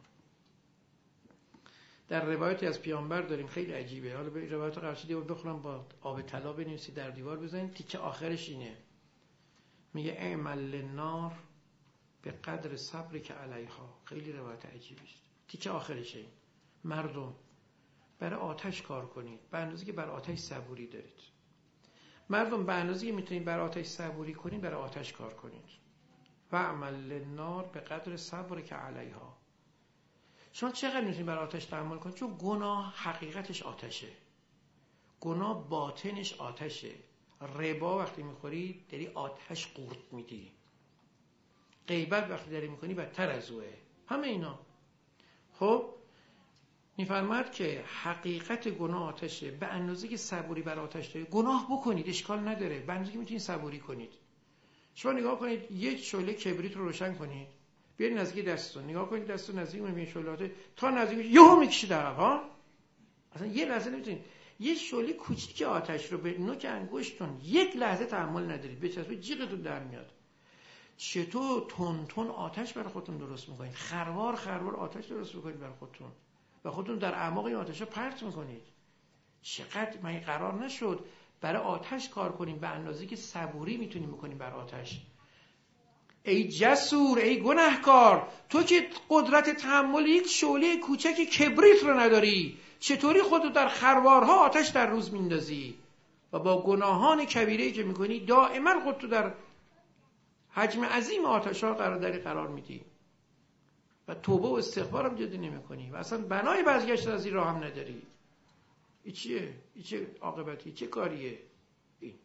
در روایتی از پیامبر داریم خیلی عجیبه، حالا به روایت قرشیدی رو بخونم با آب طلا بنویسی در دیوار بزنید. تیکه آخرش اینه، میگه اعمل للنار به قدر صبری که علیها. خیلی روایت عجیبی است. تیکه آخرش این، مردم برای آتش کار کنید به اندازه که بر آتش صبوری دارید. مردم به اندازه که میتونید بر آتش صبوری کنید برای آتش کار کنید. و اعمل للنار به قدر صبری که علیها. شما چقدر میتونید برای آتش تحمل کنید؟ چون گناه حقیقتش آتشه، گناه باطنش آتشه. ربا وقتی میخوری داری آتش قورت میدی، غیبت وقتی داری میکنی بدتر از اوه. همه اینا. خب میفرماد که حقیقت گناه آتشه، به اندازه که صبوری بر آتش دارید گناه بکنید، اشکال نداره، به اندازه که میتونید صبوری کنید. شما نگاه کنید یک شعله کبریت رو روشن کنید، بیاید نزدیک دستتون، نگاه کنید دستتون نزدیک میشه شعله تا نزدیک یهو میکشید عقب ها. اصلا یه لحظه نمیتونید یه شعله کوچیک آتش رو به نوک انگشتتون یک لحظه تحمل ندارید، بچسبید جیغتون در میاد. چطور تون تون آتش برای خودتون درست میکنید، خروار خروار آتش درست میکنید برای خودتون و خودتون در اعماق این آتش رو پرت میکنید. چقدر من قرار نشد برای آتش کار کنیم به اندازه‌ای که صبوری میتونیم بکنیم برای آتش. ای جسور، ای گناهکار، تو که قدرت تحمل یک شعله کوچک کبریت رو نداری، چطوری خودت در خروارها آتش در روز میندازی و با گناهان کبیره‌ای که میکنی دائما خودت در حجم عظیم آتش‌ها قرار داری قرار میدی و توبه و استغفار هم جدی نمی‌کنی و اصلا بنای بازگشت از این راه هم نداری. این چیه؟ این چه عاقبتی؟ چه کاریه؟ این.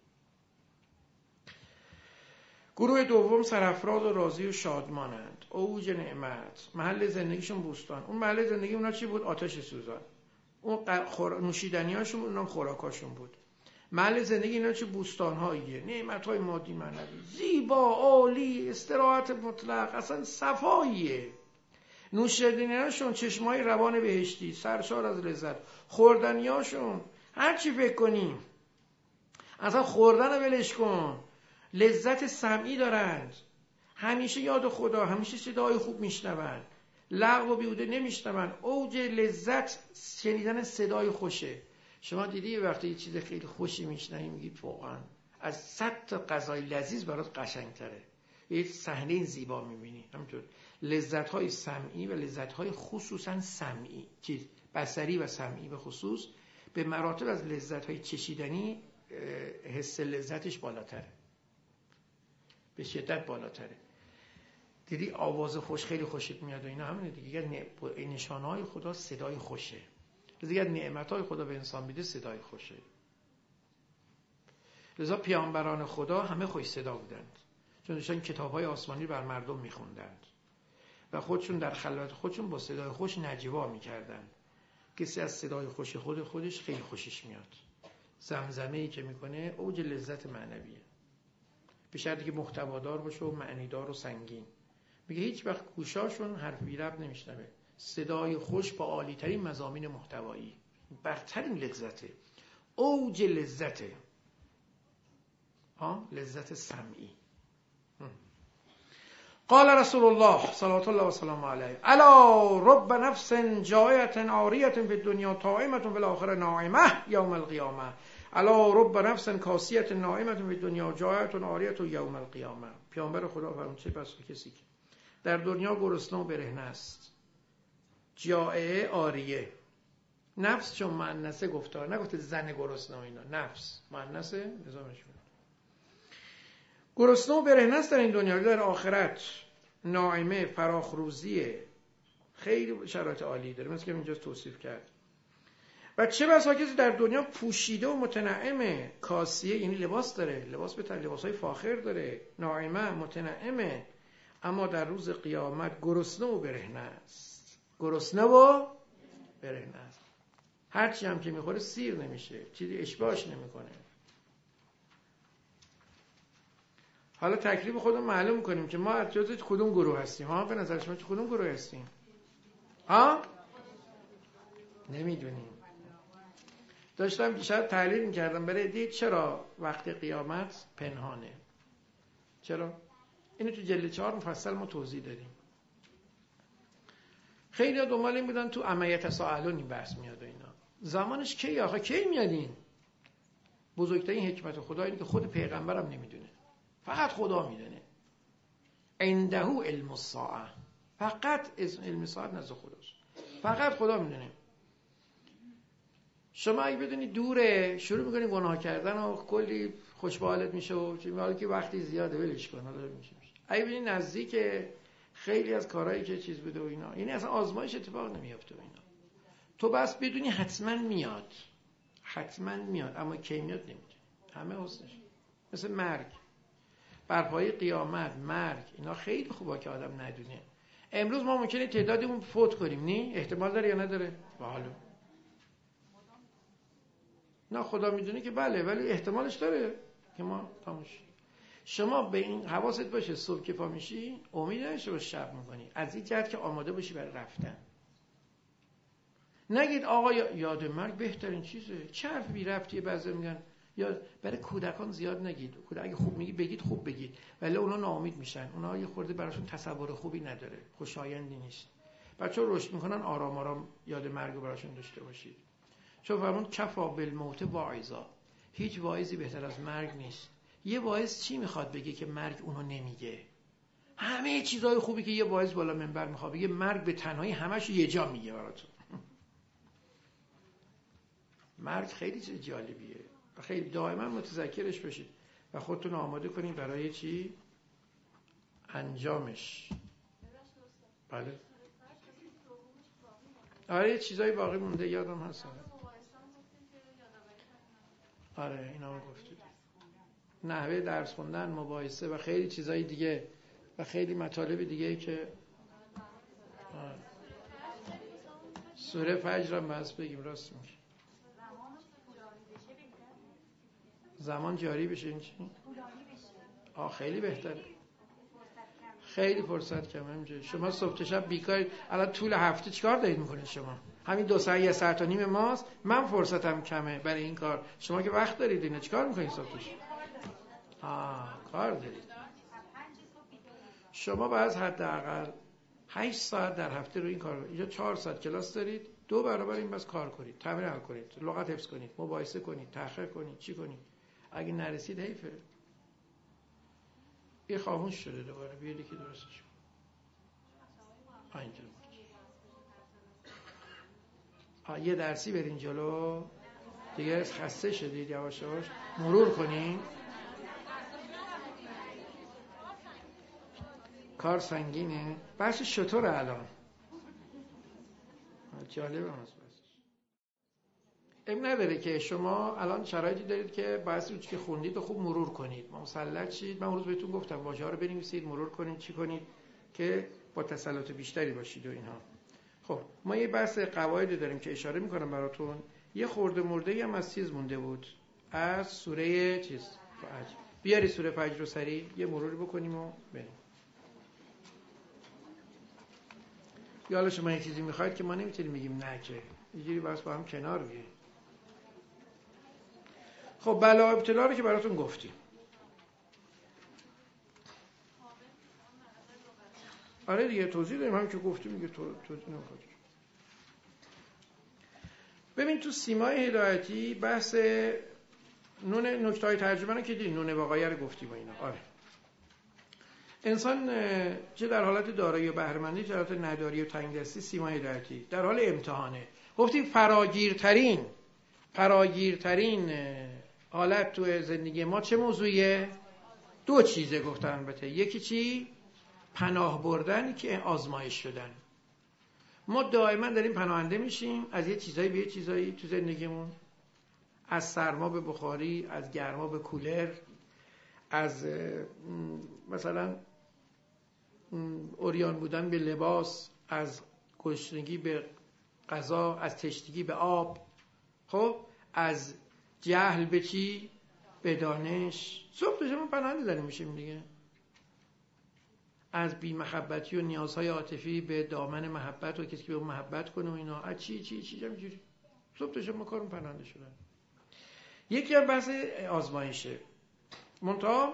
گروه دوم سرافراز و راضی و شادمانند. اوج نعمت، محل زندگیشون بوستان. اون محل زندگی اونا چی بود؟ آتش سوزان. اون خور... نوشیدنیاشون اونم خوراکاشون بود. محل زندگی اینا چه بوستان‌هاییه، نعمت‌های مادی معنوی، زیبا، عالی، استراحت مطلق، اصلا صفاییه. نوشیدنیاشون چشمای روان بهشتی، سرشار از لذت. خوردنیاشون هر چی فکر کنیم، اصلا خوردن رو ولش کن، لذت سمعی دارند، همیشه یاد خدا، همیشه صدای خوب میشنون، لغو و بیهوده نمیشنون. اوج لذت شنیدن صدای خوشه. شما دیدی یه وقتی یه چیز خیلی خوشی میشنوی میگید واقعا از صد تا غذای لذیذ برات قشنگتره، یه صحنه زیبا میبینی. همینطور لذت‌های سمعی و لذت‌های خصوصا سمعی، چیز بصری و سمعی به خصوص، به مراتب از لذت‌های چشیدنی حس لذتش بالاتره، به شدت بالاتره. دیدی آواز خوش خیلی خوشت میاد و اینا، همینه دیگه. نشانه‌های خدا صدای خوشه. دیگه نعمت‌های خدا به انسان میده صدای خوشه. لذا پیامبران خدا همه خوش صدا بودند، چون داشتن کتاب‌های آسمانی بر مردم می‌خوندند و خودشون در خلوت خودشون با صدای خوش نجوا می‌کردند. کسی از صدای خوش خود خودش خیلی خوشش میاد. زمزمه‌ای که میکنه اوج لذت معنویه، به شرطی که محتوادار باشه و معنیدار و سنگین. میگه هیچ وقت گوشاشون حرف بی ربط نمیشنوه. صدای خوش با عالی‌ترین مضامین محتوایی، برترین لذته، اوج لذته، ها، لذت سمعی. قال رسول الله صلوات الله و سلام علیه الا رب نفس جائعة عاریة فی الدنیا طاعمة فی الاخره ناعمة یوم القیامه الا رب نفس کاسیة ناعمة فی الدنیا جائعة عاریة یوم القیامه. پیامبر خدا فرمود چه بس کسی که در دنیا گرسنه و برهنه است، جائعه عاریه، نفس چون مؤنثه گفتار نگفته زن گرسنه و اینا، نفس مؤنثه نظامش گرسنه و برهنه است در این دنیا، در آخرت ناعمه، فراخ روزیه، خیلی شرایط عالی داره، مثل که اینجا توصیف کرد. و چه بسا کسی در دنیا پوشیده و متنعمه، کاسیه یعنی لباس داره، لباس به تن لباسای فاخر داره، ناعمه متنعمه، اما در روز قیامت گرسنه و برهنه است. گرسنه و برهنه است. هرچی هم که میخوره سیر نمیشه، چیزی اشباهش نمیکنه. حالا تکلیف خودمون معلوم کنیم که ما از جزء کدوم گروه هستیم. ها به نظر شما کدوم گروه هستیم؟ ها؟ نمیدونیم. داشتم دیشب تحلیل میکردم برای دید چرا وقت قیامت پنهانه. چرا؟ اینو تو جلد چهار مفصل ما توضیح دادیم. خیلی ها دنبال این بودن تو اما یتساءلون این بحث میاد و اینا. زمانش کی آخه کی میادین؟ بزرگترین حکمت خدا اینه که خود پیغمبرم نمیدونه. فقط خدا میدونه. عنده علم الساعه. فقط علم ساعت نزد خداست. فقط خدا میدونه. شما اگه بدونی دوره شروع میکنی گناه کردن و کلی خوشبالت میشه و حالا که وقتی زیاده ولش کن حالا میشه. اگه بدونی نزدیکه خیلی از کارهایی که چیز بده و اینا، یعنی اصلا آزمایش اتفاق نمیافته و اینا. تو بس بدونی حتما میاد. حتما میاد اما کی میاد نمیدونی. همه حسنش. مثل مرگ. برپای قیامت، مرگ، اینا خیلی خوبه که آدم ندونه. امروز ما ممکنه تعدادمون فوت کنیم، نه؟ احتمال داره یا نداره؟ بله. نه خدا میدونه که بله، ولی احتمالش داره که ما تموش. شما به این حواست باشه صبح که پا میشی امید نداشته باش شب میکنی، از این جهت که آماده باشی برای رفتن. نگید آقا یاد مرگ بهترین چیزه. چه حرف بی ربطیه بعضی میگن. یا برای کودکان زیاد نگید. کودک اگه خوب میگی بگید خوب بگید. ولی اونا ناامید میشن. اونا یه خورده براشون تصور خوبی نداره. خوشایندی نیست. بچه‌ها رشد میکنن آرام آرام یاد مرگ رو براشون داشته باشید. چون فرمود کفا بالموت واعظا. هیچ واعظی بهتر از مرگ نیست. یه واعظ چی میخواد بگه که مرگ اونو نمیگه؟ همه چیزای خوبی که یه واعظ بالا منبر میخواد بگه مرگ به تنهایی همش یه جا میگه براتون. مرگ خیلی چیز جالبیه. خیلی دائما متذکرش باشید و خودتون آماده کنید برای چی؟ انجامش. بله. آره چیزای باقی مونده یادم هست. آره اینا رو گفتید. نحوه درس خوندن، مباحثه و خیلی چیزای دیگه و خیلی مطالب دیگه که آره. سوره فجر هم بس بگیم راست میگه. زمان جاری بشه این چی؟ آه خیلی بهتره. خیلی فرصت کمه همینجوری. شما صبح تا شب بیکار، الان طول هفته چیکار دارید میکنید شما؟ همین دو ساعت یه ساعت و نیم ماست. من فرصتم کمه برای این کار. شما که وقت دارید اینو چیکار میکنید صبح تا شب؟ آه کار دارید. شما باید حداقل هشت ساعت در هفته رو این کار کنید. اینجا چهار ساعت کلاس دارید. دو برابر این بس کار کنید. تمرین حل کنید. لغت حفظ کنید. مباحثه کنید. تحقیق کنید. چی کنید؟ اگه نرسید حیفه. یه خاموش شده دوباره بیاید که درستش اینجا آه یه درسی برین جلو دیگه. خسته شدید یواش یواش مرور کنین. کار سنگینه. بحث شطوره الان. جالبه هست. ام نداره که شما الان شرایطی دارید که بعضی روز که خوندید و خوب مرور کنید. مسلط شید. من اون روز بهتون گفتم واژه‌ها رو بنویسید، مرور کنید، چی کنید که با تسلط بیشتری باشید و اینها. خب ما یه بحث قواعدی داریم که اشاره میکنم براتون. یه خورده مرده‌ای هم از چیز مونده بود. از سوره چیز فجر. بیاری سوره فجر رو سریع یه مروری بکنیم و بریم. یا حالا شما یه چیزی میخواید که ما نمیتونیم بگیم نه که. اینجوری بس با هم کنار بیاییم. خب بلا ابتلا رو که براتون گفتیم. آره دیگه توضیح داریم، هم که گفتیم دیگه تو توضیح نمیخواد. ببین تو سیمای هدایتی بحث نون نکته‌های ترجمه رو که دیدی، نون واقعی رو گفتیم و اینا. آره انسان چه در حالت دارایی و بهره‌مندی، چه در حالت نداری و تنگدستی، سیمای هدایتی در حال امتحانه. گفتیم فراگیرترین فراگیرترین حالت تو زندگی ما چه موضوعیه؟ دو چیزه گفتن البته. یکی چی؟ پناه بردن که آزمایش شدن. ما دائما داریم پناهنده میشیم از یه چیزایی به یه چیزایی تو زندگیمون، از سرما به بخاری، از گرما به کولر، از مثلا عریان بودن به لباس، از گشنگی به غذا، از تشنگی به آب، خب از جهل به چی؟ به دانش. صبح تا شب پناهنده داریم میشیم دیگه. از بی محبتی و نیازهای عاطفی به دامن محبت و کسی که به محبت کنه و اینا، از چی چی چی همینجوری صبح تا شب ما کارون پناهنده شدن. یکی از بحث آزمایشه، منتها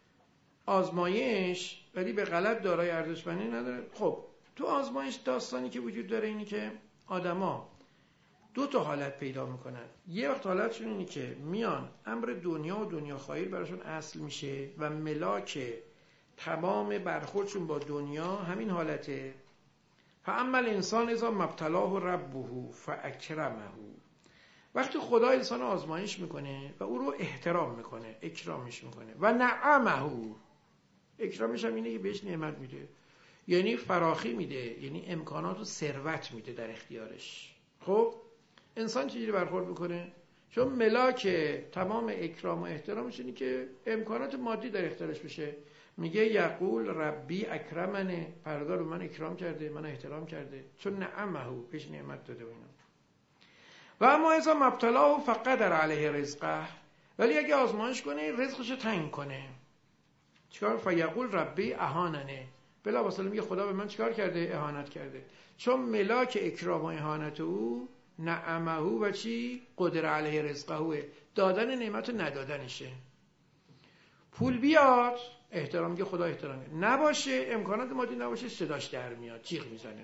آزمایش ولی به غلط دارای ارزشمندی نداره. خب تو آزمایش داستانی که وجود داره اینی که آدما دو تا حالت پیدا میکنن. یه وقت حالتشون اینی که میان امر دنیا و دنیا خواهی براشون اصل میشه و ملاک تمام برخوردشون با دنیا همین حالته. فاما الانسان اذا ما ابتلاه ربه فاکرمه، وقتی خدا انسان آزمایش میکنه و او رو احترام میکنه، اکرامش میکنه، و نعمه، اکرامش هم اینه که بهش نعمت میده، یعنی فراخی میده، یعنی امکانات و ثروت میده در اختیارش. خب انسان چجوری برخورد میکنه؟ چون ملاک تمام اکرام و احترامش اینه که امکانات مادی در اختیارش بشه. میگه یقول ربی اکرمنه، پروردگار به من اکرام کرده، من احترام کرده، چون نعمه، بهش نعمت داده و اینا. و اما اذا مبتلاه فقدر علیه رزقه، ولی اگه آزمایش کنه رزقشو تنگ کنه، چیکار؟ فیقول ربی اهاننه، بلا واسه میگه خدا به من چیکار کرده؟ اهانت کرده. چون ملاک اکرام و اهانت او نعمه و چی؟ قدر علیه رزقه، دادن نعمت و ندادنشه. پول بیاد احترام، میگه خدا احترامه، نباشه امکانات مادی نباشه صداش در میاد، جیغ میزنه.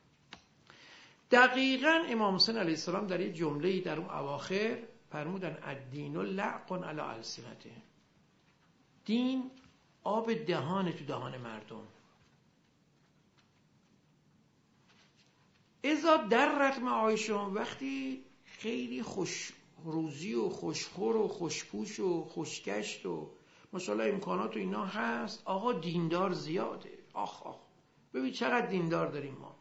دقیقاً امام حسین علیه السلام در یه جمله‌ای در اون اواخر فرمودن الدین لعق علی السنته، دین آب دهان تو دهان مردم. اذا درت معایشون، وقتی خیلی خوش روزی و خوشخور و خوشپوش و خوشگشت و ماشاءالله امکانات و اینا هست، آقا دیندار زیاده، آخ آخ ببین چقدر دیندار داریم ما.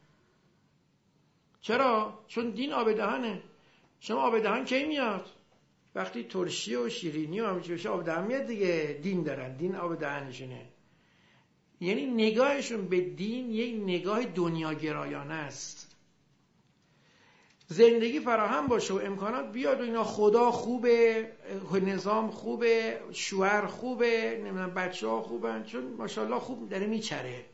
چرا؟ چون دین آب دهنه. شما آب دهن کی میاد؟ وقتی ترشی و شیرینی و همین چیزا آب دهن میاد دیگه، دین دارن، دین آب دهنشونه. یعنی نگاهشون به دین یک نگاه دنیاگرایانه است. زندگی فراهم باشه و امکانات بیاد و اینا، خدا خوبه، نظام خوبه، شوهر خوبه، نمیدونم بچه‌ها خوبن، چون ماشاءالله خوب داره میچره.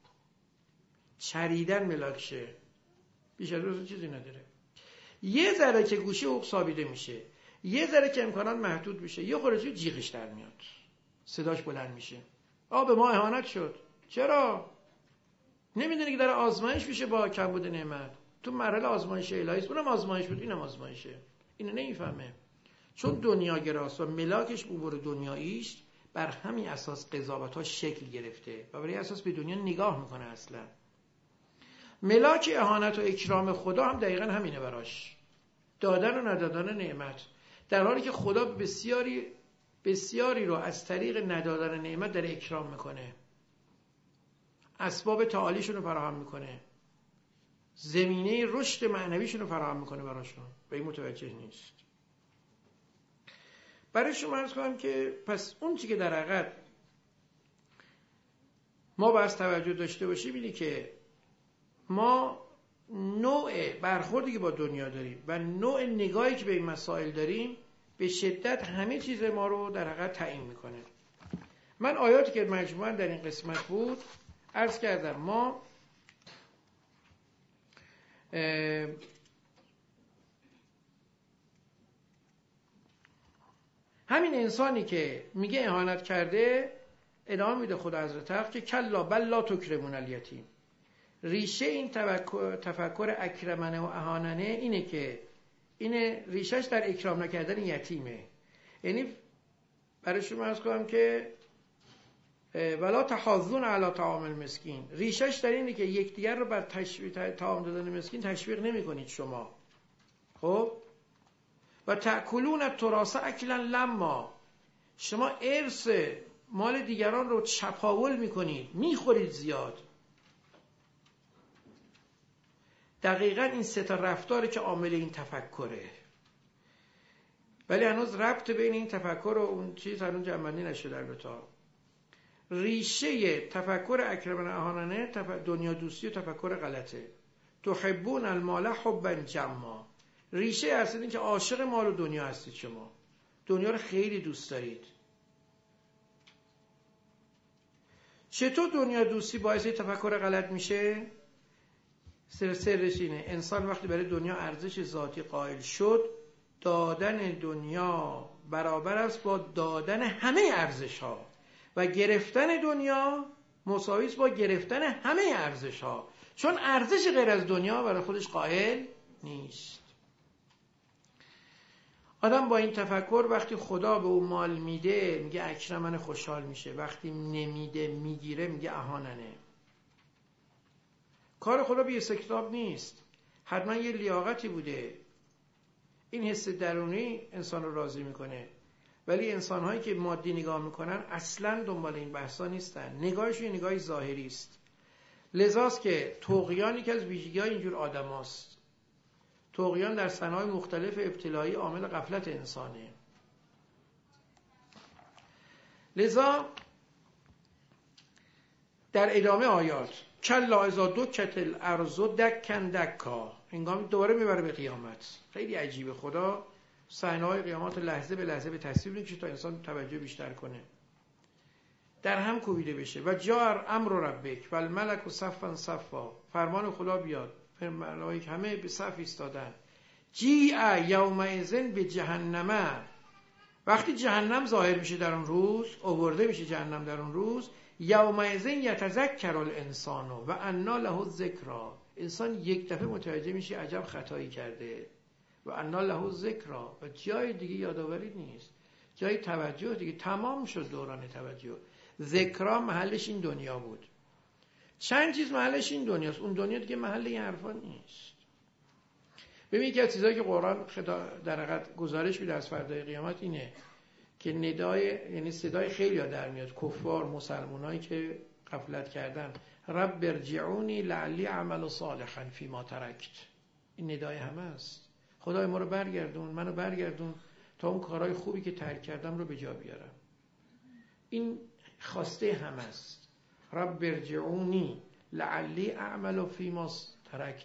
چریدن ملاکشه، بیش از اون چیزی نداره. یه ذره که گوشه اوق ثابته میشه، یه ذره که امکانات محدود میشه، یه خورده جیغش در میاد، صداش بلند میشه، آ به ما اهانت شد. چرا؟ نمیدونی که داره آزمایش میشه با کمبود نعمت. تو مرحله آزمایش الهی است، اونم آزمایش بود، اینم آزمایشه. اینو نمیفهمه، چون دنیاگراست و ملاکش امور دنیایی است. بر همین اساس قضاوت‌ها شکل گرفته و برای اساس به دنیا نگاه میکنه. اصلا ملاک اهانت و اکرام خدا هم دقیقا همینه براش، دادن و ندادن نعمت، در حالی که خدا بسیاری بسیاری رو از طریق ندادن نعمت داره اکرام میکنه، اسباب تعالیشون رو فراهم میکنه، زمینه رشد معنویشون رو فراهم میکنه براشون، به این متوجه نیست. برای شما عرض کنم که پس اون چی که در حقیقت ما باید توجه داشته باشیم اینه که ما نوع برخوردی که با دنیا داریم و نوع نگاهی که به این مسائل داریم به شدت همه چیز ما رو در حقیقت تعیین میکنه. من آیاتی که مجموعاً در این قسمت بود عرض کردم. ما همین انسانی که میگه اهانت کرده، ادامه میده خدا حضرت حق که کلا بل لا تکرمون الیتیم، ریشه این تفکر, تفکر اکرمنه و اهاننه اینه که اینه ریشهش در اکرام نکردن یتیمه. یعنی برای شما عرض کنم که ولا تحاضون علی طعام المسکین، ریشهش در اینه که یکدیگر رو بر تشویق طعام دادن مسکین تشویق نمی کنید شما. خب و تأکلون التراث اکلا لما، شما ارث مال دیگران رو چپاول میکنید، میخورید زیاد. دقیقاً این سه تا رفتاره که عامل این تفکره، ولی هنوز ربط بین این تفکر و اون چیز هنوز جمع‌بندی نشده. البته ریشه تفکر اکرمن اهاننه تف... دنیا دوستی و تفکر غلطه. تحبون المال حبا جما، ریشه اصل این که عاشق مال و دنیا هستید، شما دنیا رو خیلی دوست دارید. چطور دنیا دوستی باعث تفکر غلط میشه؟ سر سرش اینه انسان وقتی برای دنیا ارزش ذاتی قائل شد، دادن دنیا برابر است با دادن همه ارزش ها و گرفتن دنیا مساوی است با گرفتن همه ارزش ها، چون ارزش غیر از دنیا برای خودش قائل نیست. آدم با این تفکر وقتی خدا به اون مال میده میگه اکرمن خوشحال میشه، وقتی نمیده میگیره میگه اهاننه. کار خدا بی استکتاب نیست، حتما یه لیاقتی بوده. این حس درونی انسان رو راضی میکنه، ولی انسان‌هایی که مادی نگاه میکنن اصلاً دنبال این بحثا نیستن، نگاهشون یه نگاه ظاهری است. لذاست که طغیان یکی از ویژگی‌های اینجور آدماست. طغیان در صنایع مختلف ابتلایی عامل غفلت انسانه. لذا در ادامه آیات کلا اذا دکت الارض دکا دکا، هنگامی دوباره میبره به قیامت. خیلی عجیبه، خدا صحنه‌های قیامت لحظه به لحظه به تصویر میکشه تا انسان توجه بیشتر کنه. در هم کوبیده بشه و جار امر ربک و الملک صفا صفا، فرمان خدا بیاد، ملائک همه به صف ایستادن. جیع یومئذ به جهنم، وقتی جهنم ظاهر میشه در اون روز، آورده میشه جهنم در اون روز، یومئذ یتذکر الانسان و انا له الذکری، انسان یک دفعه متوجه میشه عجب خطایی کرده. و انا له الذکری، و جای دیگه یادآوری نیست، جای توجه دیگه تمام شد. دوران توجه ذکرا محلش این دنیا بود. چند چیز محلش این دنیاست، اون دنیا دیگه محل این حرفا نیست. ببینید که از چیزایی که قرآن در حقیقت گزارش میده از فردای قیامت اینه که ندای، یعنی صدای خیلی ها در میاد، کفار، مسلمانایی که غفلت کردن، رب ارجعونی لعلی اعمل صالحا فیما ترکت. این ندای همه است، خدای ما رو برگردون، منو برگردون تا اون کارهای خوبی که ترک کردم رو به جا بیارم. این خواسته همه است. رب ارجعونی لعلی اعمل فیما ترکت،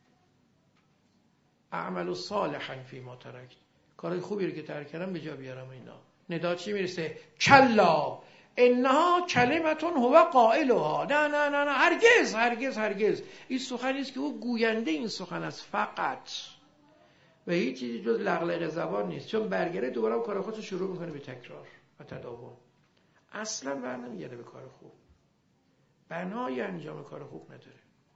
اعمل صالحا فیما ترکت، کارهای خوبی رو که ترک کردم به جا بیارم. اینا ندا چی میرسه؟ کلا انها کلمتون هو قائلها، نه نه نه نه، هرگز هرگز هرگز. این سخنی است که او گوینده این سخن است فقط، و هیچ چیزی جز لغلغه زبان نیست، چون برگره دوباره کار خودش شروع میکنه به تکرار و تداوم. اصلا بر نمیگرده به کار خوب، بنای انجام کار خوب نداره.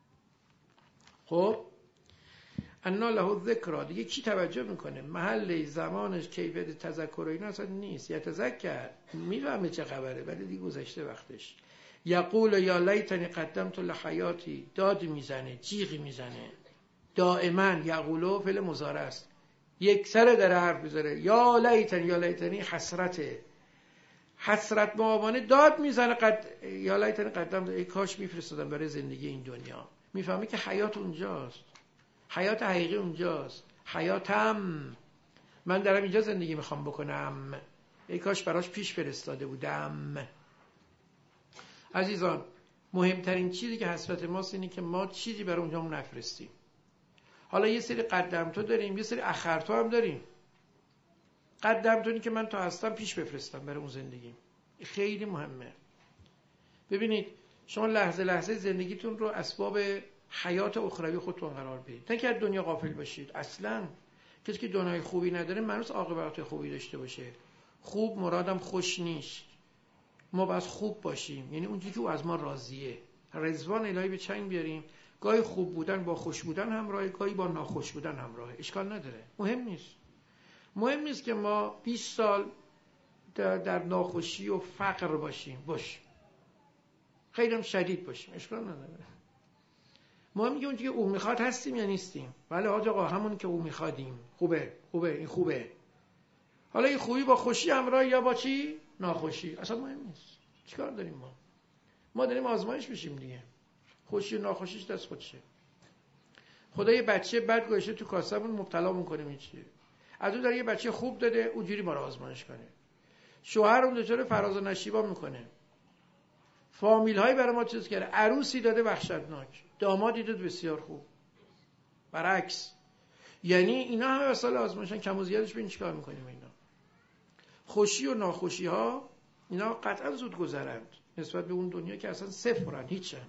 خب انا له الذکری، دیگه کی توجه میکنه؟ محل زمانش کیفیت تذکر و اینا اصلا نیست. یتذکر، میفهمه چه خبره، ولی دیگه گذشته وقتش. یقول یا لیتنی قدمت لحیاتی، داد میزنه، جیغ میزنه. دائما یقولو فعل مضارع است، یک سره در حرف میذاره. یا لیتنی، یا لیتنی حسرته، حسرت معاونه داد میزنه. قد یا لیتنی قدمت، ای کاش میفرستادم برای زندگی این دنیا. میفهمه که حیات اونجاست، حیات حقیقی اونجاست، حیاتم من دارم اینجا زندگی میخوام بکنم، ای کاش براش پیش فرستاده بودم. عزیزان مهمترین چیزی که حسرت ماست اینه که ما چیزی برای اونجا نفرستیم. حالا یه سری قدم تو داریم، یه سری اخر تو هم داریم. قدم تو اینه که من تا هستم پیش بفرستم برای اون زندگی، خیلی مهمه. ببینید شما لحظه لحظه زندگیتون رو اسباب حیات اخروی خودتون قرار بدید، نه که از دنیا غافل باشید. اصلا کسی که دنیای خوبی نداره منوس عاقبت خوبی داشته باشه. خوب مرادم خوش نیست، ما باید خوب باشیم، یعنی اونجوری که او از ما راضیه. رضوان الهی به چنگ بیاریم، گاهی خوب بودن با خوش بودن همراهه، گاهی با ناخوش بودن همراهه. اشکال نداره، مهم نیست. مهم نیست که ما بیست سال در, در ناخوشی و فقر باشیم، باش خیلی هم شدید باشیم، اشکال نداره. مهم که اون که او میخواد هستیم یا نیستیم. بله حاج آقا همون که او میخوادیم، خوبه خوبه این خوبه. حالا این خوبی با خوشی همراه یا با چی؟ ناخوشی، اصلا مهم نیست. چیکار داریم ما؟ ما داریم آزمایش بشیم دیگه. خوشی و ناخوشیش دست خودشه. خدا یه بچه بد گذاشته تو کاسمون مبتلا میکنه این چیه؟ از اون در یه بچه خوب داده اونجوری ما رو آزمایش کنه. شوهر اون دچار فراز و نشیبا میکنه. فامیل هایی برای ما چیز کرده. عروسی داده وحشتناک، دامادی داده بسیار خوب. برعکس. یعنی اینا همه وسایل آزمایشن، کم و زیادش ببین چیکار میکنیم اینا. خوشی و ناخوشی ها اینا قطعا زود گذرند نسبت به اون دنیا که اصلا صفرن، هیچن.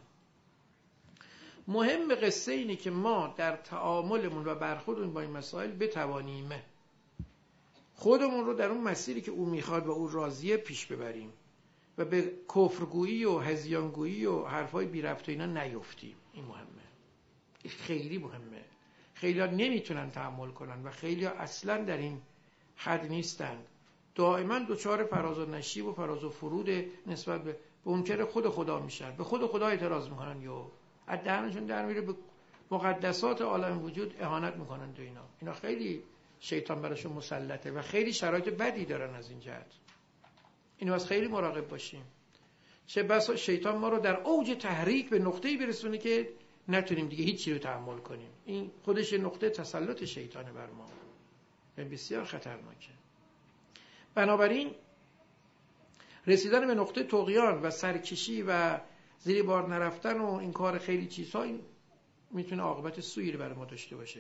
مهم قصه اینه که ما در تعاملمون و برخوردمون با این مسائل بتوانیم خودمون رو در اون مسیری که او میخواد و او راضیه پیش ببریم و به کفرگویی و هذیانگویی و حرفای بی ربط و اینا نیفتیم. این مهمه، این خیلی مهمه. خیلی ها نمیتونن تحمل کنن و خیلی ها اصلا در این حد نیستن. دائما دوچار فراز و نشیب و فراز و فرود نسبت به منکر خود خدا میشن، به خود خدا اعتراض میکنن یا از دهنشون در میره، به مقدسات عالم وجود اهانت میکنن. تو اینا اینا خیلی شیطان براشون مسلطه و خیلی شرایط بدی دارن از این جهت. اینو از خیلی مراقب باشیم. چه بسا شیطان ما رو در اوج تحریک به نقطه‌ای برسونه که نتونیم دیگه هیچ چیزی رو تحمل کنیم. این خودش نقطه تسلط شیطانه بر ما و بسیار خطرناکه. بنابراین رسیدن به نقطه طغیان و سرکشی و زیر بار نرفتن و این کار خیلی چیزها این میتونه عاقبت سوئی رو برای ما داشته باشه.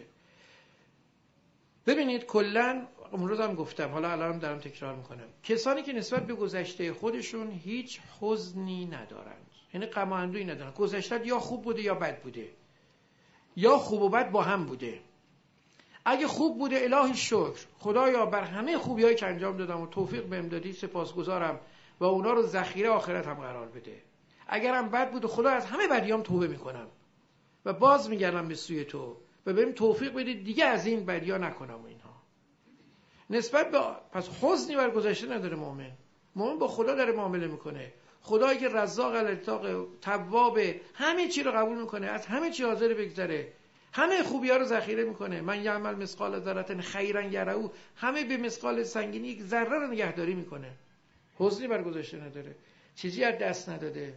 ببینید کلا اون روز هم گفتم، حالا الان دارم تکرار میکنم، کسانی که نسبت به گذشته خودشون هیچ حزنی ندارند، یعنی غم و اندوهی ندارن، گذشته یا خوب بوده یا بد بوده، یا خوب و بد با هم بوده. اگه خوب بوده الهی شکر، خدایا بر همه خوبیایی که انجام دادم و توفیق بهم دادی سپاسگزارم و اونا رو ذخیره آخرت هم قرار بده. اگرم بد بوده خدا از همه بدیام توبه میکنم و باز میگردم به سوی تو و بهم توفیق بده دیگه از این بدیا نکنم. و اینها نسبت به پس حزنی بر گذشته نداره مؤمن. مؤمن با خدا داره معامله میکنه. خدایی که رزاق الاتاق، تواب، همه چی رو قبول میکنه، از همه چی حاضر بگذره، همه خوبی‌ها رو ذخیره میکنه. من یعمل مثقال ذره خیرا یره، همه به مثقال سنگینی یک ذره رو نگهداری میکنه. حزنی بر گذشته نداره، چیزی از دست نداده.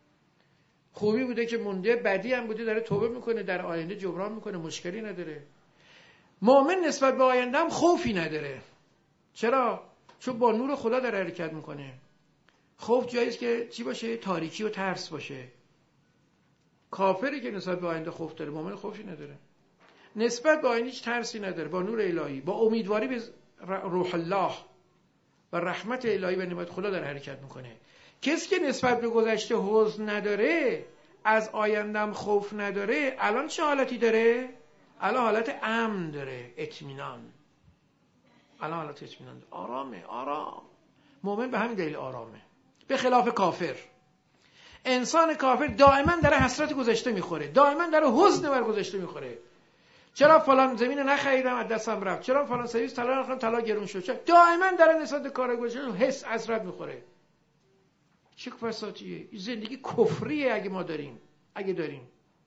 خوبی بوده که مونده، بدی هم بوده داره توبه میکنه، در آینده جبران میکنه، مشکلی نداره. مؤمن نسبت به آینده هم خوفی نداره. چرا؟ چون با نور خدا داره حرکت میکنه. خوف جاییست که چی باشه؟ تاریکی و ترس باشه. کافری که نسبت به آینده خوف داره، مؤمن خوفی نداره. نسبت به آینده هیچ ترسی نداره، با نور الهی، با امیدواری به روح الله و رحمت الهی و نعمت خدا داره حرکت میکنه. کسی که نسبت به گذشته حزن نداره، از آیندهم خوف نداره، الان چه حالتی داره؟ الان حالت امن داره، اطمینان. الان حالت اطمینان، آرامه، آرام. مؤمن به همین دلیل آرامه. به خلاف کافر. انسان کافر دائما داره حسرت گذشته میخوره، دائما داره حزن بر گذشته میخوره. چرا فلان زمین نخریدم از دستم رفت، چرا فلان سرویس طلا نخریدم طلا گرون شد، چرا؟ دائما داره نسبت به کار گذشته حس حسرت میخوره. چه فساتیه؟ زندگی کفریه اگه ما داریم، اگه داریم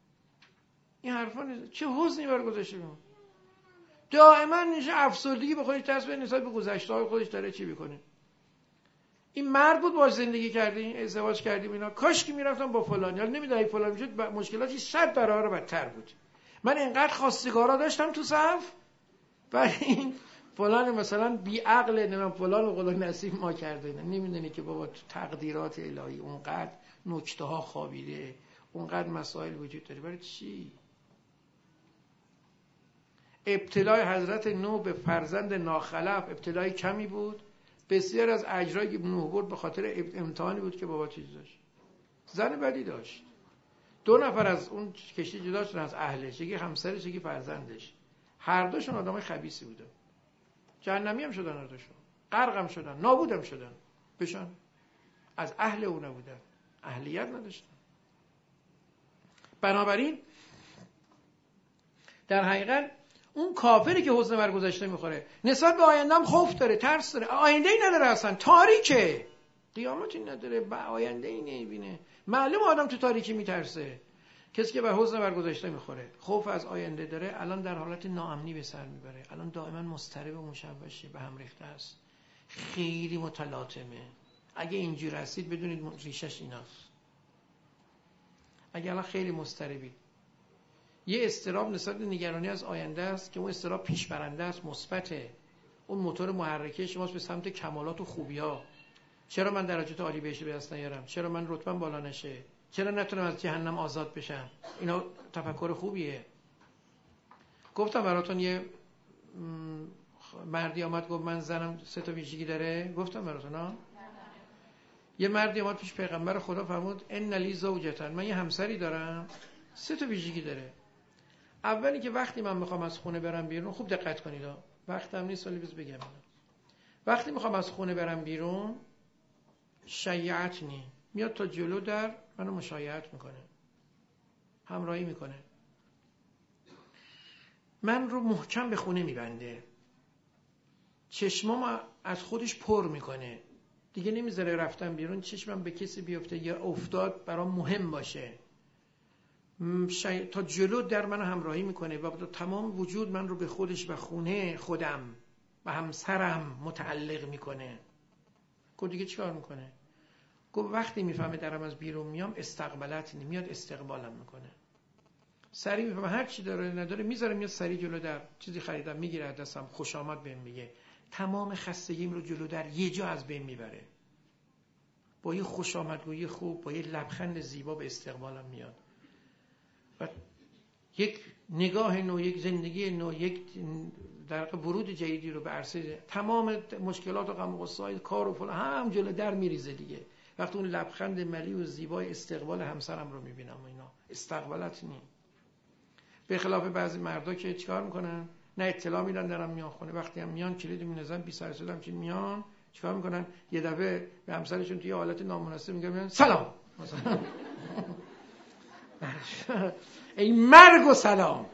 این حرفا نیست. چه حزنی بر گذشته میمونه. دائما میشه افسردگی به خودش دست بده نسبت به گذشته‌های خودش داره چی میکنه. این مرد بود باش زندگی کردیم، ازدواج کردیم، اینا کاش که میرفتم با فلان، یا نمیدونی فلان میشد، مشکلاتی صد برابر بدتر بود. من اینقدر خواستگارا داشتم تو صف، برای این فلان مثلا بی عقل نمیدونم فلان و فلان نصیب ما کرده. نمیدونی که بابا تو تقدیرات الهی اونقدر نکته ها خوابیده، اونقدر مسائل وجود داره. برای چی؟ ابتلای حضرت نوح به فرزند ناخلف ابتلای کمی بود. بسیار از اجرایی که نوح برد به خاطر امتحانی بود که بابا چیز داشت، زن بدی داشت. دو نفر از اون کشتی جدا شدن از اهلش، یکی همسرش یکی فرزندش. هر دوشون آدمای خبیثی بودن، جهنمی هم شدن، هر دوشون غرق هم شدن، نابود هم شدن. بشن از اهل او نبودن، اهلیت نداشتن. بنابراین در حقیقت اون کافری که حزن بر گذشته میخوره نسبت به آینده هم خوف داره، ترس داره، آینده ای نداره، اصلا تاریکه، قیامتی نداره، با آینده ای نمیبینه. معلوم آدم تو تاریکی میترسه. کسی که به حزن بر گذشته میخوره، خوف از آینده داره، الان در حالت ناامنی به سر میبره، الان دائما مضطرب و مشوشه، به هم ریخته است، خیلی متلاطمه. اگه اینجوری هستید بدونید ریشش ایناست. اگه الان خیلی مضطربید، یه اضطراب نسبت به نگرانی از آینده است که اون اضطراب پیش برنده است، مثبته، اون موتور محرکه شماست به سمت کمالات و خوبی‌ها. چرا من درجات عالی بهش به دست نیارم؟ چرا من رتبه‌ام بالا نشه؟ چرا نتونم از جهنم آزاد بشم؟ اینا تفکر خوبیه. گفتم براتون یه مردی آمد گفت من زنم سه تا ویژگی داره. گفتم براتون ها. یه مردی آمد پیش پیغمبر خدا فرمود ان لی زوجتن، من یه همسری دارم سه تا ویژگی داره. اولی که وقتی من میخوام از خونه برم بیرون، خوب دقت کنید ها، وقتم نیست ولی بز بگم، وقتی میخوام از خونه برم بیرون شیعتنی، میاد تا جلو در منو مشایعت میکنه، همراهی میکنه، من رو محکم به خونه میبنده، چشمام از خودش پر میکنه، دیگه نمیذاره رفتم بیرون چشمم به کسی بیفته یا افتاد برام مهم باشه، شای... تا جلو در منو همراهی میکنه و با تمام وجود من رو به خودش و خونه خودم و همسرم متعلق میکنه. گفت دیگه چیکار میکنه؟ گفت وقتی میفهمه درم از بیرون میام استقبالت میاد استقبالم میکنه، سریع میفهمه هر چی داره نداره میذاره میاد سریع جلو در، چیزی خریدم میگیره از دستم، خوش آمد بهم میگه، تمام خستگیم رو جلو در یه جا از بین میبره، با یه خوش آمدگویی خوب، با یه لبخند زیبا به استقبالم میاد و یک نگاه نو، یک زندگی نو، یک در ورود جدیدی رو به عرصه، تمام مشکلات و غم و غصه‌های کار و فلان هم جلو در میریزه دیگه. وقتی اون لبخند ملی و زیبای استقبال همسرم رو میبینم و اینا، استقبالت نی. به خلاف بعضی مردا که چیکار میکنن؟ نه اطلاع میدن دارم میان خونه، وقتی هم میان کلید می‌نزن بی سر صدا چی میان چیکار میکنن؟ یه دفعه به همسرشون توی حالت نامناسب میگن سلام مثلا ای مرگ و سلام.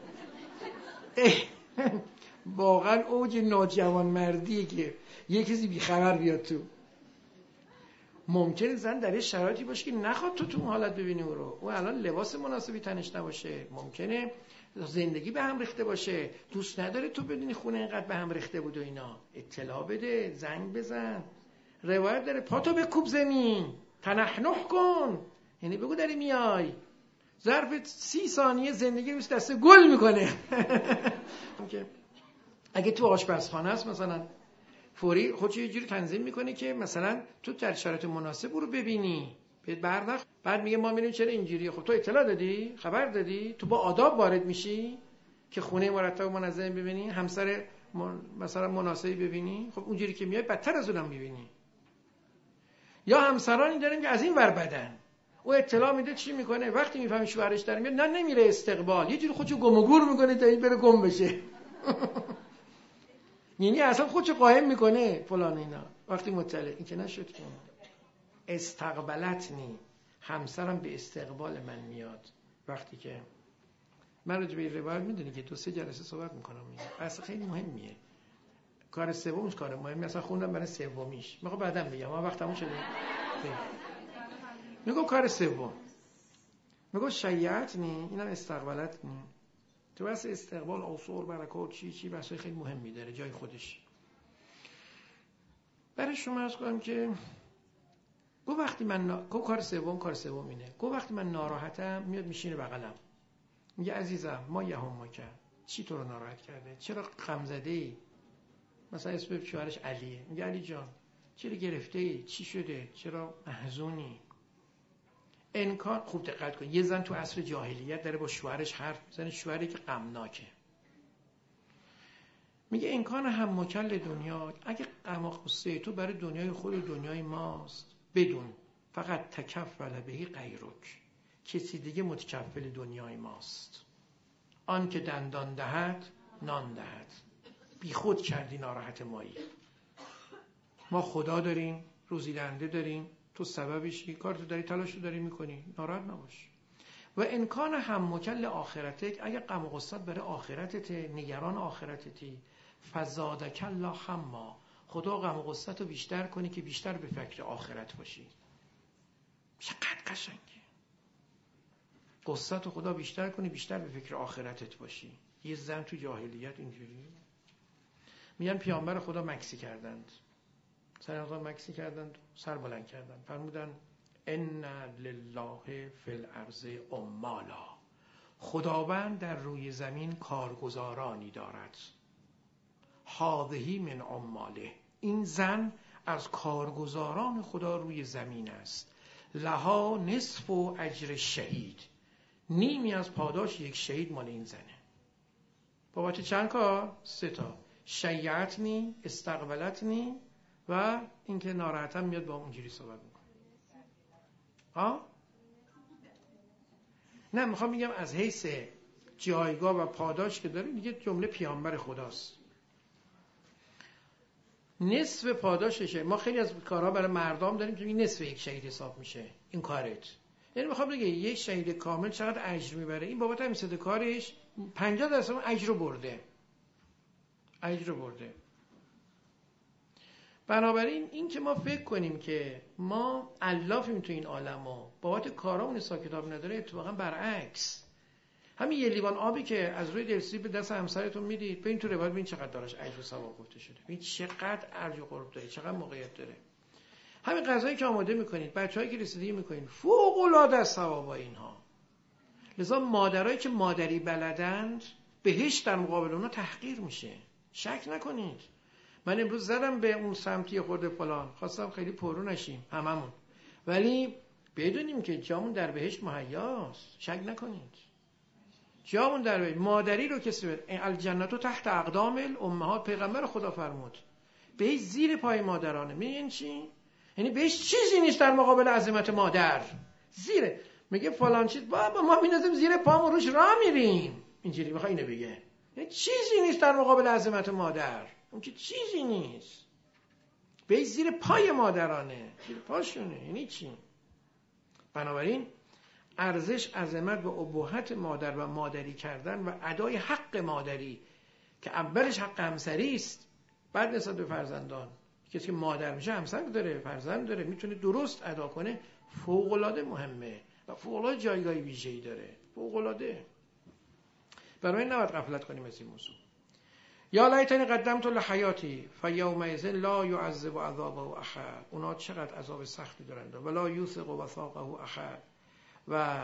واقعا اوج ناجوان مردیه که یه کسی بیخبر بیاد تو. ممکنه زن در یه شرایطی باشه که نخواد تو تو اون حالت ببینی او رو، او الان لباس مناسبی تنش نباشه، ممکنه زندگی به هم ریخته باشه، دوست نداره تو بدونی خونه اینقدر به هم ریخته بود و اینا، اطلاع بده، زنگ بزن. روایت داره پاتو بکوب زمین، تنحنح کن، یعنی بگو داری میای. ظرف سی ثانیه زندگی رو دسته گل میکنه. اگه تو آشپزخانه است مثلا فوری خودشو یه جوری تنظیم میکنه که مثلا تو در شرایط مناسب رو ببینی، بعد بعد میگه ما میریم چرا اینجوریه. خب تو اطلاع دادی؟ خبر دادی؟ تو با آداب وارد میشی که خونه مرتب و منظم ببینی، همسر مثلا مناسبی ببینی، خب اونجوری که میای بدتر از اونم میبینی. یا همسرانی داریم که از این ور بدن، او اطلاع میده چی میکنه، وقتی میفهمه شوهرش در میاد نه نمیره استقبال، یه جوری خودشو گم و گور میکنه تا این بره گم بشه. یعنی اصلا خودشو قایم میکنه فلان اینا. وقتی مطلع این که نشد که استقبالتنی، همسرم به استقبال من میاد. وقتی که من راجع به روایت میدونی که دو سه جلسه صحبت میکنم، اصلا خیلی مهمیه. کار سومش کار مهمه، مثلا خوندم برای سومیش، میخوام بعداً بگم، ما وقتمون شده. میگم کار سوم، میگم شیعت نی، اینم استقبالت نی. تو بس استقبال اصول برکات چی چی بحثای خیلی مهمی داره، جای خودش. برای شما عرض کنم که گو وقتی من نا... گو کار سوم کار سوم اینه، گو وقتی من ناراحتم میاد میشینه بغلم میگه عزیزم ما یهم ما کرد، چی تو رو ناراحت کرده؟ چرا غم زده ای؟ مثلا اسم شوهرش علیه، میگه علی جان چرا گرفته ای؟ چی شده؟ چرا محزونی؟ امکان خوب دقت کن، یه زن تو عصر جاهلیت داره با شوهرش حرف میزنه، شوهری که غمناکه، میگه امکان هم مکل دنیا، اگه غم و غصه تو برای دنیای خود و دنیای ماست، بدون فقط تکفل بهی غیرک، کسی دیگه متکفل دنیای ماست. آن که دندان دهد نان دهد، بی خود کردی ناراحت مایی. ما خدا داریم، روزی دهنده داریم، تو سببشی، کارتو داری، تلاشو داری میکنی، ناراحت نباش. و انکان هم مکل آخرتک، اگه غم و غصت برای آخرتت، نگران آخرتتی، فزادک الله همما، خدا غم و غصت رو بیشتر کنی که بیشتر به فکر آخرت باشی. چقدر قشنگه. غصت رو خدا بیشتر کنی بیشتر به فکر آخرتت باشی. یه زن تو جاهلیت اینجوری میگن پیامبر خدا مکسی کردند، سر خدا مکسی کردند، سر بلند کردند، فرمودن ان لله فی الارض عمالا، خداوند در روی زمین کارگزارانی دارد، هذه من عماله، این زن از کارگزاران خدا روی زمین است، لها نصف و اجر شهید، نیمی از پاداش یک شهید مال این زنه. بابت چند کار؟ سه تا، شیعتنی، استقبلتنی و اینکه ناراحتم میاد با اونجوری صحبت میکنه. ها؟ نه میخوام میگم از حیث جایگاه و پاداش که داره، میگه جمله پیامبر خداست. نصف پاداششه. ما خیلی از کارها برای مردم داریم که این نصف یک شهید حساب میشه این کارت. یعنی میخوام بگم یک شهید کامل چقدر اجر میبره، این بابت همین صد کارش پنجاه درصد اجر رو برده، اجر رو برده. بنابراین این که ما فکر کنیم که ما علافیم تو این عالم و بابت کارامون حساب کتاب نداره، اتفاقا برعکس. همین یه لیوان آبی که از روی دلسوزی به دست همسرتون میدید، ببین تو روایت ببین چقدر دارش اجر و ثواب گفته شده، ببین چقدر ارج و قرب داره، چقدر موقعیت داره. همین غذایی که آماده میکنید، بچه‌هایی که رسیدگی میکنید، فوق العاده است ثواب اینها. لذا مادرایی که مادری بلدند، بهشت در مقابل اونها تحقیر میشه. شک نکنید. من امروز زدم به اون سمتی خورده فلان، خواستم خیلی پررو نشیم هممون، ولی بدونیم که جامون در بهشت مهیاست. شک نکنید. جامون در بهشت. مادری رو کسی بر الجنت تحت اقدام الامهات، پیغمبر خدا فرمود بهشت زیر پای مادرانه. میگن چی؟ یعنی بهش چیزی نیست در مقابل عظمت مادر. زیره. میگه فلان چیز بابا ما می‌نازیم زیر پامون روش راه میریم. اینجوری میخواد اینو بگه. یعنی چیزی نیست در مقابل عظمت مادر. اون که چیزی نیست. بهش زیر پای مادرانه. زیر پاشونه. یعنی چی؟ بنابراین ارزش، عظمت و ابهت مادر و مادری کردن و ادای حق مادری که اولش حق همسری است، بعد نسبت به فرزندان. کسی که مادر میشه همسر داره، فرزند داره، میتونه درست ادا کنه، فوق العاده مهمه و فوق العاده جایگاه ویژه‌ای داره. فوق العاده. برای این نباید غفلت کنیم از این موضوع. یا لیتنی قدمت لحیاتی فیومئذ لا یعذب عذابه احد، اونا چقدر عذاب سختی دارند ولا یوثق وثاقه احد، و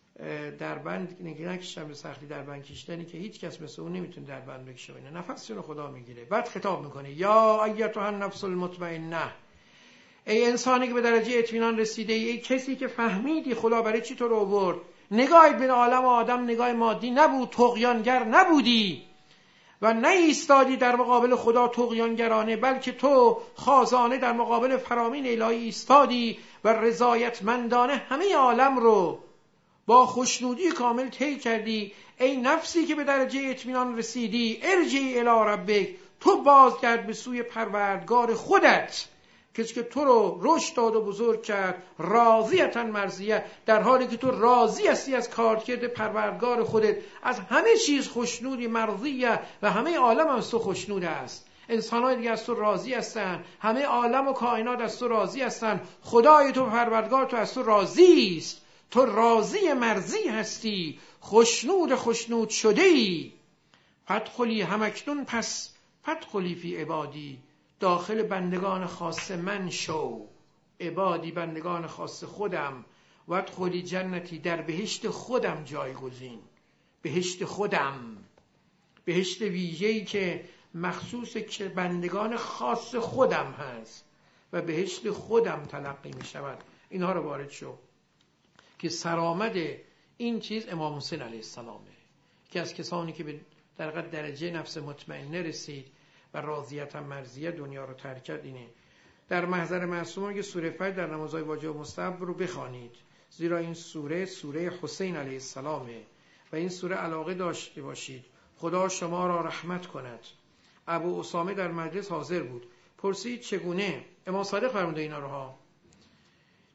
در بند نگیرنشم به سختی در بند کشیدنی که هیچ کس مثل اون نمیتونه در بند بکشه. اینه نفسشون خدا میگیره. بعد خطاب میکنه یا ایتها النفس المطمئنه، ای انسانی که به درجه اطمینان رسیده، ای کسی که فهمیدی خدا برای چی تو رو آورد، نگاهت به عالم آدم نگاه مادی نبود، طغیانگر نبودی و نه ایستادی در مقابل خدا طغیانگرانه، بلکه تو خازانه در مقابل فرامین الهی ایستادی و رضایتمندانه همه عالم رو با خوشنودی کامل طی کردی. ای نفسی که به درجه اطمینان رسیدی، ارجعی الی ربک، تو بازگرد به سوی پروردگار خودت، کسی که تو رو رشد داد و بزرگ کرد، راضیتاً مرضیه، در حالی که تو راضی هستی از کارکرد پروردگار خودت، از همه چیز خوشنودی، مرضیه و همه عالم از تو خوشنود است. انسان‌های دیگه از تو راضی هستن، همه عالم و کائنات از تو راضی هستن، خدای تو پروردگار تو از تو راضی است، تو راضی مرضی هستی، خوشنود خوشنود شده ای. فادخلی همکنون، پس فادخلی فی عبادی، داخل بندگان خاص من شو، عبادی بندگان خاص خودم، و ادخلی جنتی، در بهشت خودم جایگزین، بهشت خودم، بهشت ویژه‌ای که مخصوص که بندگان خاص خودم هست و بهشت خودم تلقی می شود. اینها رو وارد شو که سرآمد این چیز امام حسین علیه السلامه که از کسانی که به در درجه نفس مطمئنه رسید و راضیت هم مرضیه دنیا رو ترک کرد. اینه در محضر معصوم که سوره فجر در نمازهای واجب و مستحب رو بخوانید، زیرا این سوره سوره حسین علیه السلامه و این سوره علاقه داشته باشید. خدا شما را رحمت کند. ابو اسامه در مجلس حاضر بود، پرسید چگونه؟ امام صادق فرموده اینا رو ها،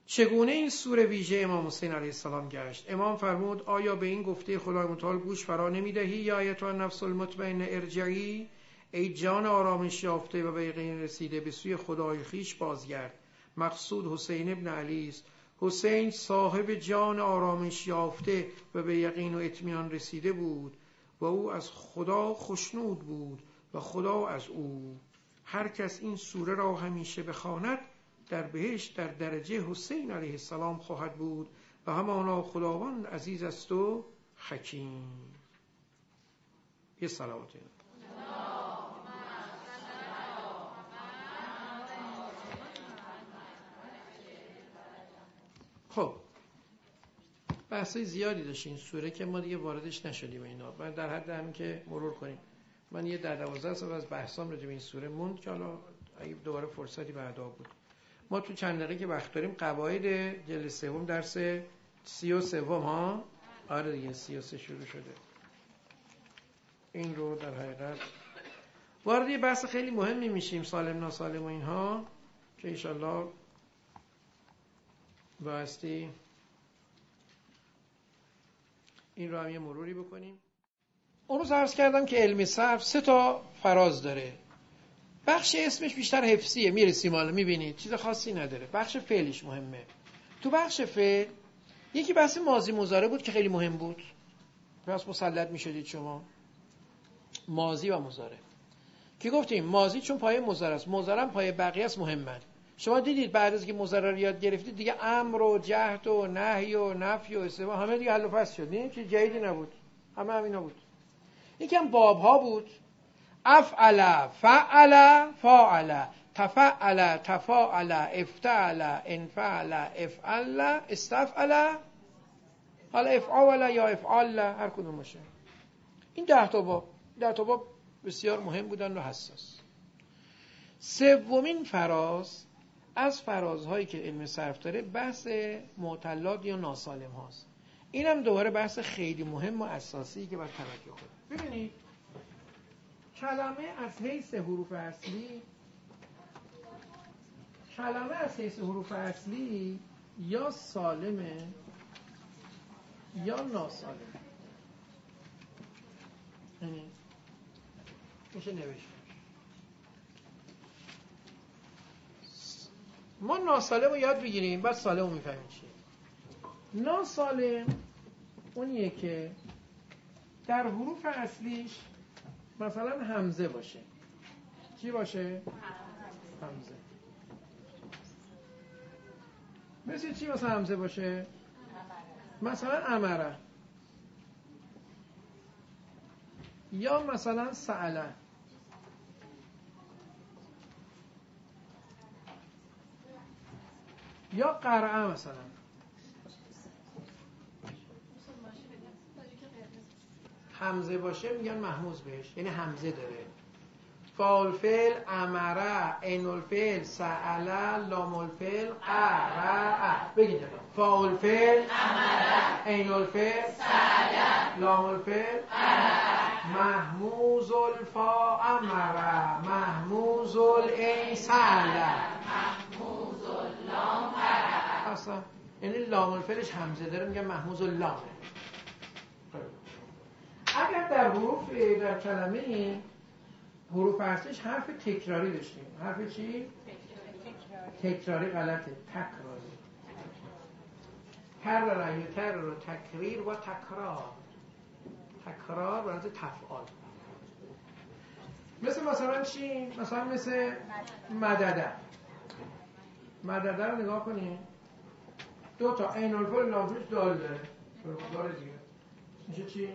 چگونه این سوره ویژه امام حسین علیه السلام گشت؟ امام فرمود آیا به این گفته خدای متعال گوش فرا نمیدهی یا ایتها النفس المطمئنه ارجعی، ای جان آرامش یافته و به یقین رسیده به سوی خدای خیش بازگرد. مقصود حسین ابن علی است. حسین صاحب جان آرامش یافته و به یقین و اطمینان رسیده بود و او از خدا خوشنود بود و خدا از او. هر کس این سوره را همیشه بخواند در بهشت در درجه حسین علیه السلام خواهد بود و همانا خداوند عزیز است و حکیم. یه صلوات. خب بحثای زیادی داشت این سوره که ما دیگه واردش نشدیم اینا. من در حد همین که مرور کنیم. من یه در دوازده سال از بحثام راجع به این سوره موند که حالا اگه دوباره فرصتی بعدا بود. ما تو چند دقیقه که وقت داریم قواعد جلسه سوم درس سی و سوم ها آره دیگه سی و سه شروع شده. این رو در حقیقت وارد یه بحث خیلی مهمی میشیم سالم ناسالم و اینها که انشالله بایستی این رو هم یه مروری بکنیم. اون روز عرض کردم که علم صرف سه تا فراز داره. بخش اسمش بیشتر حفظیه، میرسیم حالا میبینید چیز خاصی نداره. بخش فعلیش مهمه. تو بخش فعل یکی بحث ماضی مضارع بود که خیلی مهم بود. پس مسلط میشدید شما ماضی و مضارع که گفتیم ماضی چون پایه مضارع است، مضارع هم پایه بقیه است مهمه. شما دیدید بعد از که مضارع رو یاد گرفتید دیگه امر و جهد و نهی و نفی و استفهام همه دیگه حل و فصل شد. نه چیز جدیدی نبود، همه همینا بود. یکم باب ها بود. افعل فعل فاعل تفعل تفاعل افتعل انفعل افعل استفعل حالا افعال یا افعال هر کدوم باشه. این ده تا باب ده تا باب بسیار مهم بودن و حساس. سومین فراز از فرازهایی که علم صرف داره بحث معتلات یا ناسالم هاست. اینم دوباره بحث خیلی مهم و اساسی که باید توجه کنید. ببینید کلمه از حیث حروف اصلی کلمه از حیث حروف اصلی یا سالمه یا ناسالمه. یعنی میشه نوشت ما ناسالم رو یاد بگیریم بعد سالم رو میفهمیم چیه. ناسالم اونیه که در حروف اصلیش مثلا همزه باشه. چی باشه؟ همزه. مثل چی مثلا همزه باشه؟ مثلا امره یا مثلا سأله یا قرعه. مثلا همزه باشه میگن محموز بهش، یعنی همزه داره. فاعل فعل امره، عین الفعل سأله، لام الفعل قرعه. بگید فاعل فعل امره، عین الفعل سأله، لام الفعل قرعه. محموز الفا امره، محموز العین سأله، محموز اللام قرعه. اصلا یعنی لام الفعلش همزه داره میگن محموز اللام. اگر در حروف در کلمه حروف اصلیش حرف تکراری داشتیم. حرف چی؟ تکراری. تکراری غلطه، تکراری. کرر یا کرر تکریر و تکرار. تکرار برای تفعال. مثل مثلا چی؟ مثلا مثل مدده. مدده رو نگاه کنیم. دو تا عین الفعل لام الفعل دال داره. داره دیگه. میشه چی؟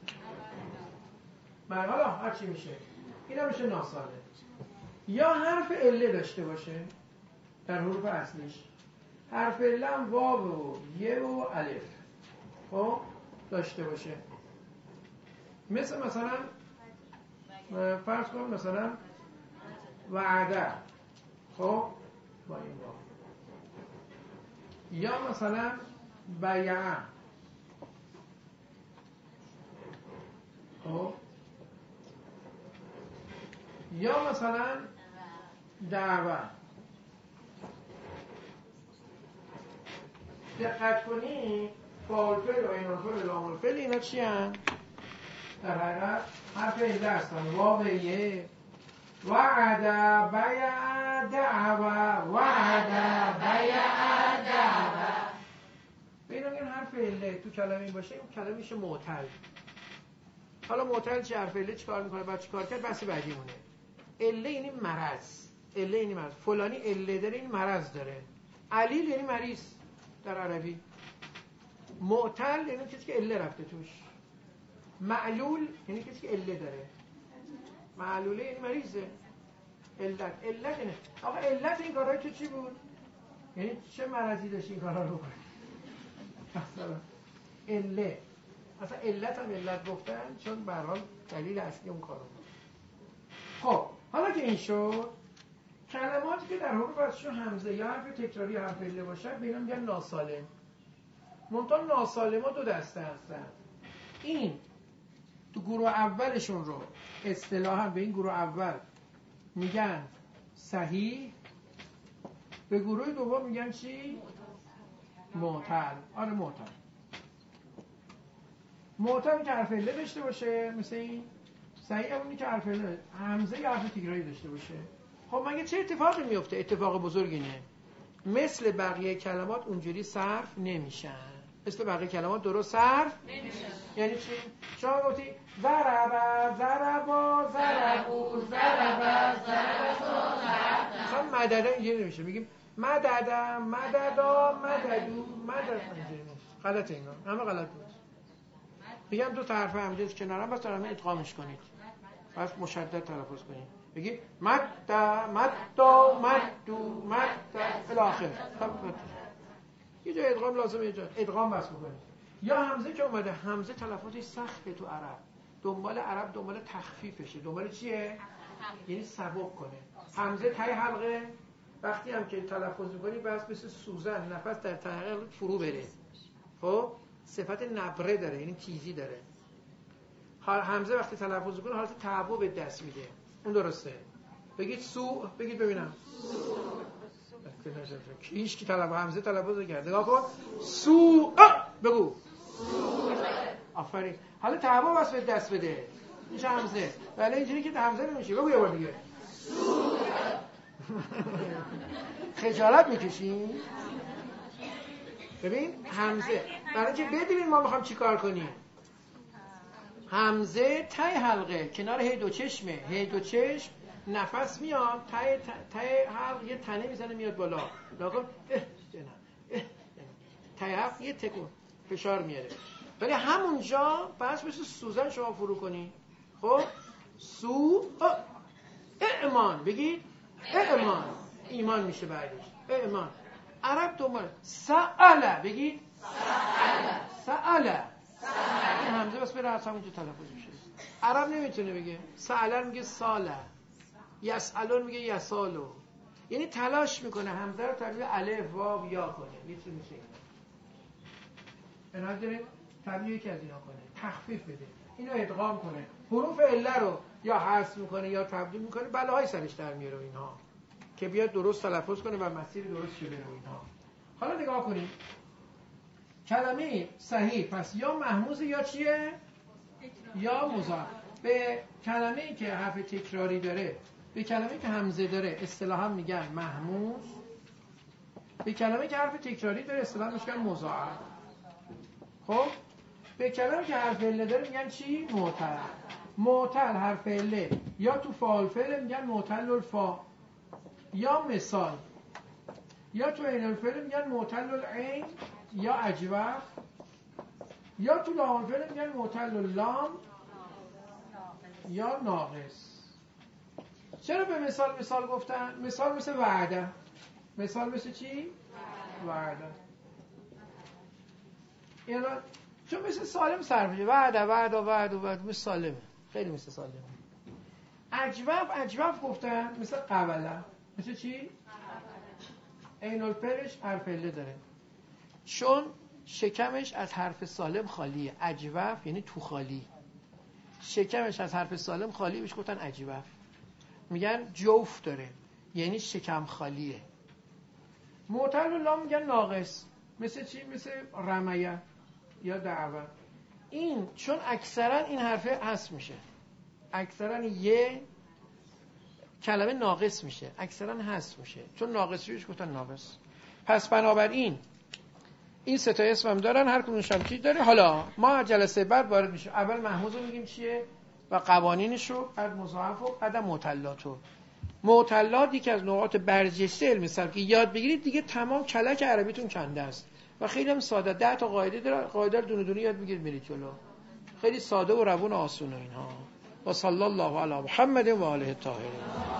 من حالا هر چی میشه. اینا میشه ناسالم. یا حرف عله داشته باشه در حروف اصلیش. حرف عله هم واو و یه و الف خب داشته باشه. مثل مثلا فرض کنم مثلا وعده خب با این واو. یا مثلا بیعه خب. یا مثلا دعوه دقت کنی فاعل و عین الفعل و لام الفعل اینا چی هستن؟ در حقیقت حرف عله هستن. واو یه وعد بیع دعوه وعد بیع دعوه. ببینم این حرف عله تو کلمه این باشه، این کلمه میشه معتل. حالا معتل چه حرف عله چیکار میکنه بعد چیکار کرد بحث بعدی مونه. عله یعنی مرض، عله یعنی مرض، فلانی عله داره این مرض داره. علیل یعنی مریض در عربی. معتل یعنی کسی که عله رفته توش. معلول یعنی کسی که عله داره. معلوله یعنی مریضه. علت علت یعنی آقا علت این کارهای تو چی بود؟ یعنی چه مرضی داشت این کارها رو کنی؟ مثلا عله، اصلا علت هم علت گفتن چون به هر حال دلیل اصلی اون کارو بود. خب حالا که این شد، کلماتی که در حروف اصلیشون همزه یا حرف تکراری یا حرف عله باشه به اینا میگن ناسالم. منتها ناسالما دو دسته هستن. این تو گروه اولشون رو اصطلاحاً به این گروه اول میگن صحیح، به گروه دوم میگن چی؟ معتل. آره معتل. معتل که حرف عله داشته باشه مثل این، صحیح همونی که حرف عله همزه یا حرف تکراری داشته باشه. خب مگه چه اتفاقی میفته؟ اتفاق بزرگی نه. مثل بقیه کلمات اونجوری صرف نمیشن. مثل بقیه کلمات درست صرف نمیشن. یعنی چی؟ شما گفتی ضرب ضرب ضربو ضرب ضرب مثلا مدد اینجوری نمیشه. میگیم مدد مددا مددو مدد اینجوری نیست. غلط اینا. همه غلط بود. میگم دو تا حرف همجنس کنارم بس دارم اتقامش کنید. بس مشدد تلفظ کنید. بگید مد مد مدو مد الی آخر. یه جای ادغام لازمه، یه جای ادغام بس بکنید. یا همزه که اومده، همزه تلفظش سخته تو عرب. دنبال عرب دنبال تخفیفشه. دنبال چیه؟ یعنی سبک کنه. همزه ته حلقه وقتی هم که تلفظ می‌کنی بس مثل سوزن نفس در ته حلقه فرو بره. خب صفت نبره داره، یعنی تیزی داره. همزه وقتی تلفظ می‌کنه حالت تعبو به دست میده. اون درسته. بگید سو، بگید ببینم. هیچ کی تلفظ همزه تلفظ کرده. نگاه کن. سو بگو. آفرین. حالا تعبو واسه به دست بده. این همزه. ولی اینجوری که همزه نمیشه. بگو یه بار دیگه. خجالت میکشین؟ ببین همزه. برای اینکه بدونین ما میخوام چیکار کنیم. همزه ته حلقه کنار هی دو چشمه. هی دو چشم نفس میاد ته ته حلق یه تنه میزنه میاد بالا. نگاه ته حلق یه تکون فشار میاره. ولی همونجا بس مثل سوزن شما فرو کنی. خب سو ایمان بگید ایمان ایمان میشه بعدش ایمان. عرب دوباره سأله بگید سأله سأله این همزه بس بره از همونجا تلفظ میشه. عرب نمیتونه بگه سأله میگه ساله، یسألون میگه یسالو. یعنی تلاش میکنه همزه رو تبدیل الف واو یا کنه. یه چیز میشه اینا داریم تبدیل یکی از اینا کنه، تخفیف بده، اینو ادغام کنه، حروف عله رو یا حذف میکنه یا تبدیل میکنه، بلاهای سرش در میاره اینها که بیاد درست تلفظ کنه و مسیر درست شه بره اینها. حالا نگاه کنیم کلمه صحیح پس یا محموز یا چیه؟ یا مضاعف. به کلمه ای که حرف تکراری داره، به کلمه ای که همزه داره اصطلاحا میگن محموز، به کلمه ای که حرف تکراری داره اصطلاحا میگن مضاعف. خب به کلمه که حرف عله داره میگن چی؟ معتل. معتل حرف عله یا تو فاعل فعل میگن معتل الفا، یا مثال، یا تو عین الفعل میگن معتل العین یا اجوف، یا تو لام الفعل میگن معتل اللام یا ناقص. چرا به مثال مثال گفتن؟ مثال مثل وعده. مثال مثل چی؟ وعده. یعنی چون مثل سالم صرف میشه. وعده وعده وعده وعده مثل سالمه. خیلی مثل سالمه. اجوف اجوف گفتن مثل قبله. مثل چی؟ عین الفعلش حرف عله داره. چون شکمش از حرف سالم خالیه. اجوف یعنی تو خالی. شکمش از حرف سالم خالی بهش گفتن اجوف. میگن جوف داره یعنی شکم خالیه. معتل اللام میگن ناقص. مثل چی؟ مثل رمیه یا دعوه. این چون اکثرا این حرفه حذف میشه، اکثرا یه کلمه ناقص میشه، اکثرا حذف میشه، چون ناقص روش گفتن ناقص. پس بنابراین این سه تا اسم هم دارن، هر کدومش هم چیز داره. حالا ما جلسه بعد وارد میشیم. اول محموز رو میگیم چیه و قوانینش رو، بعد مضاعف و بعد معتلات رو. معتلات یکی از نقاط برجسته علم صرف که یاد بگیرید دیگه تمام کلک عربیتون کنده است و خیلی هم ساده. ده تا قاعده داره، قاعده رو دونه دونه یاد بگیرید میرید جلو. خیلی ساده و روون و آسونه اینها. و صلی الله علی محمد و آله الطاهرین.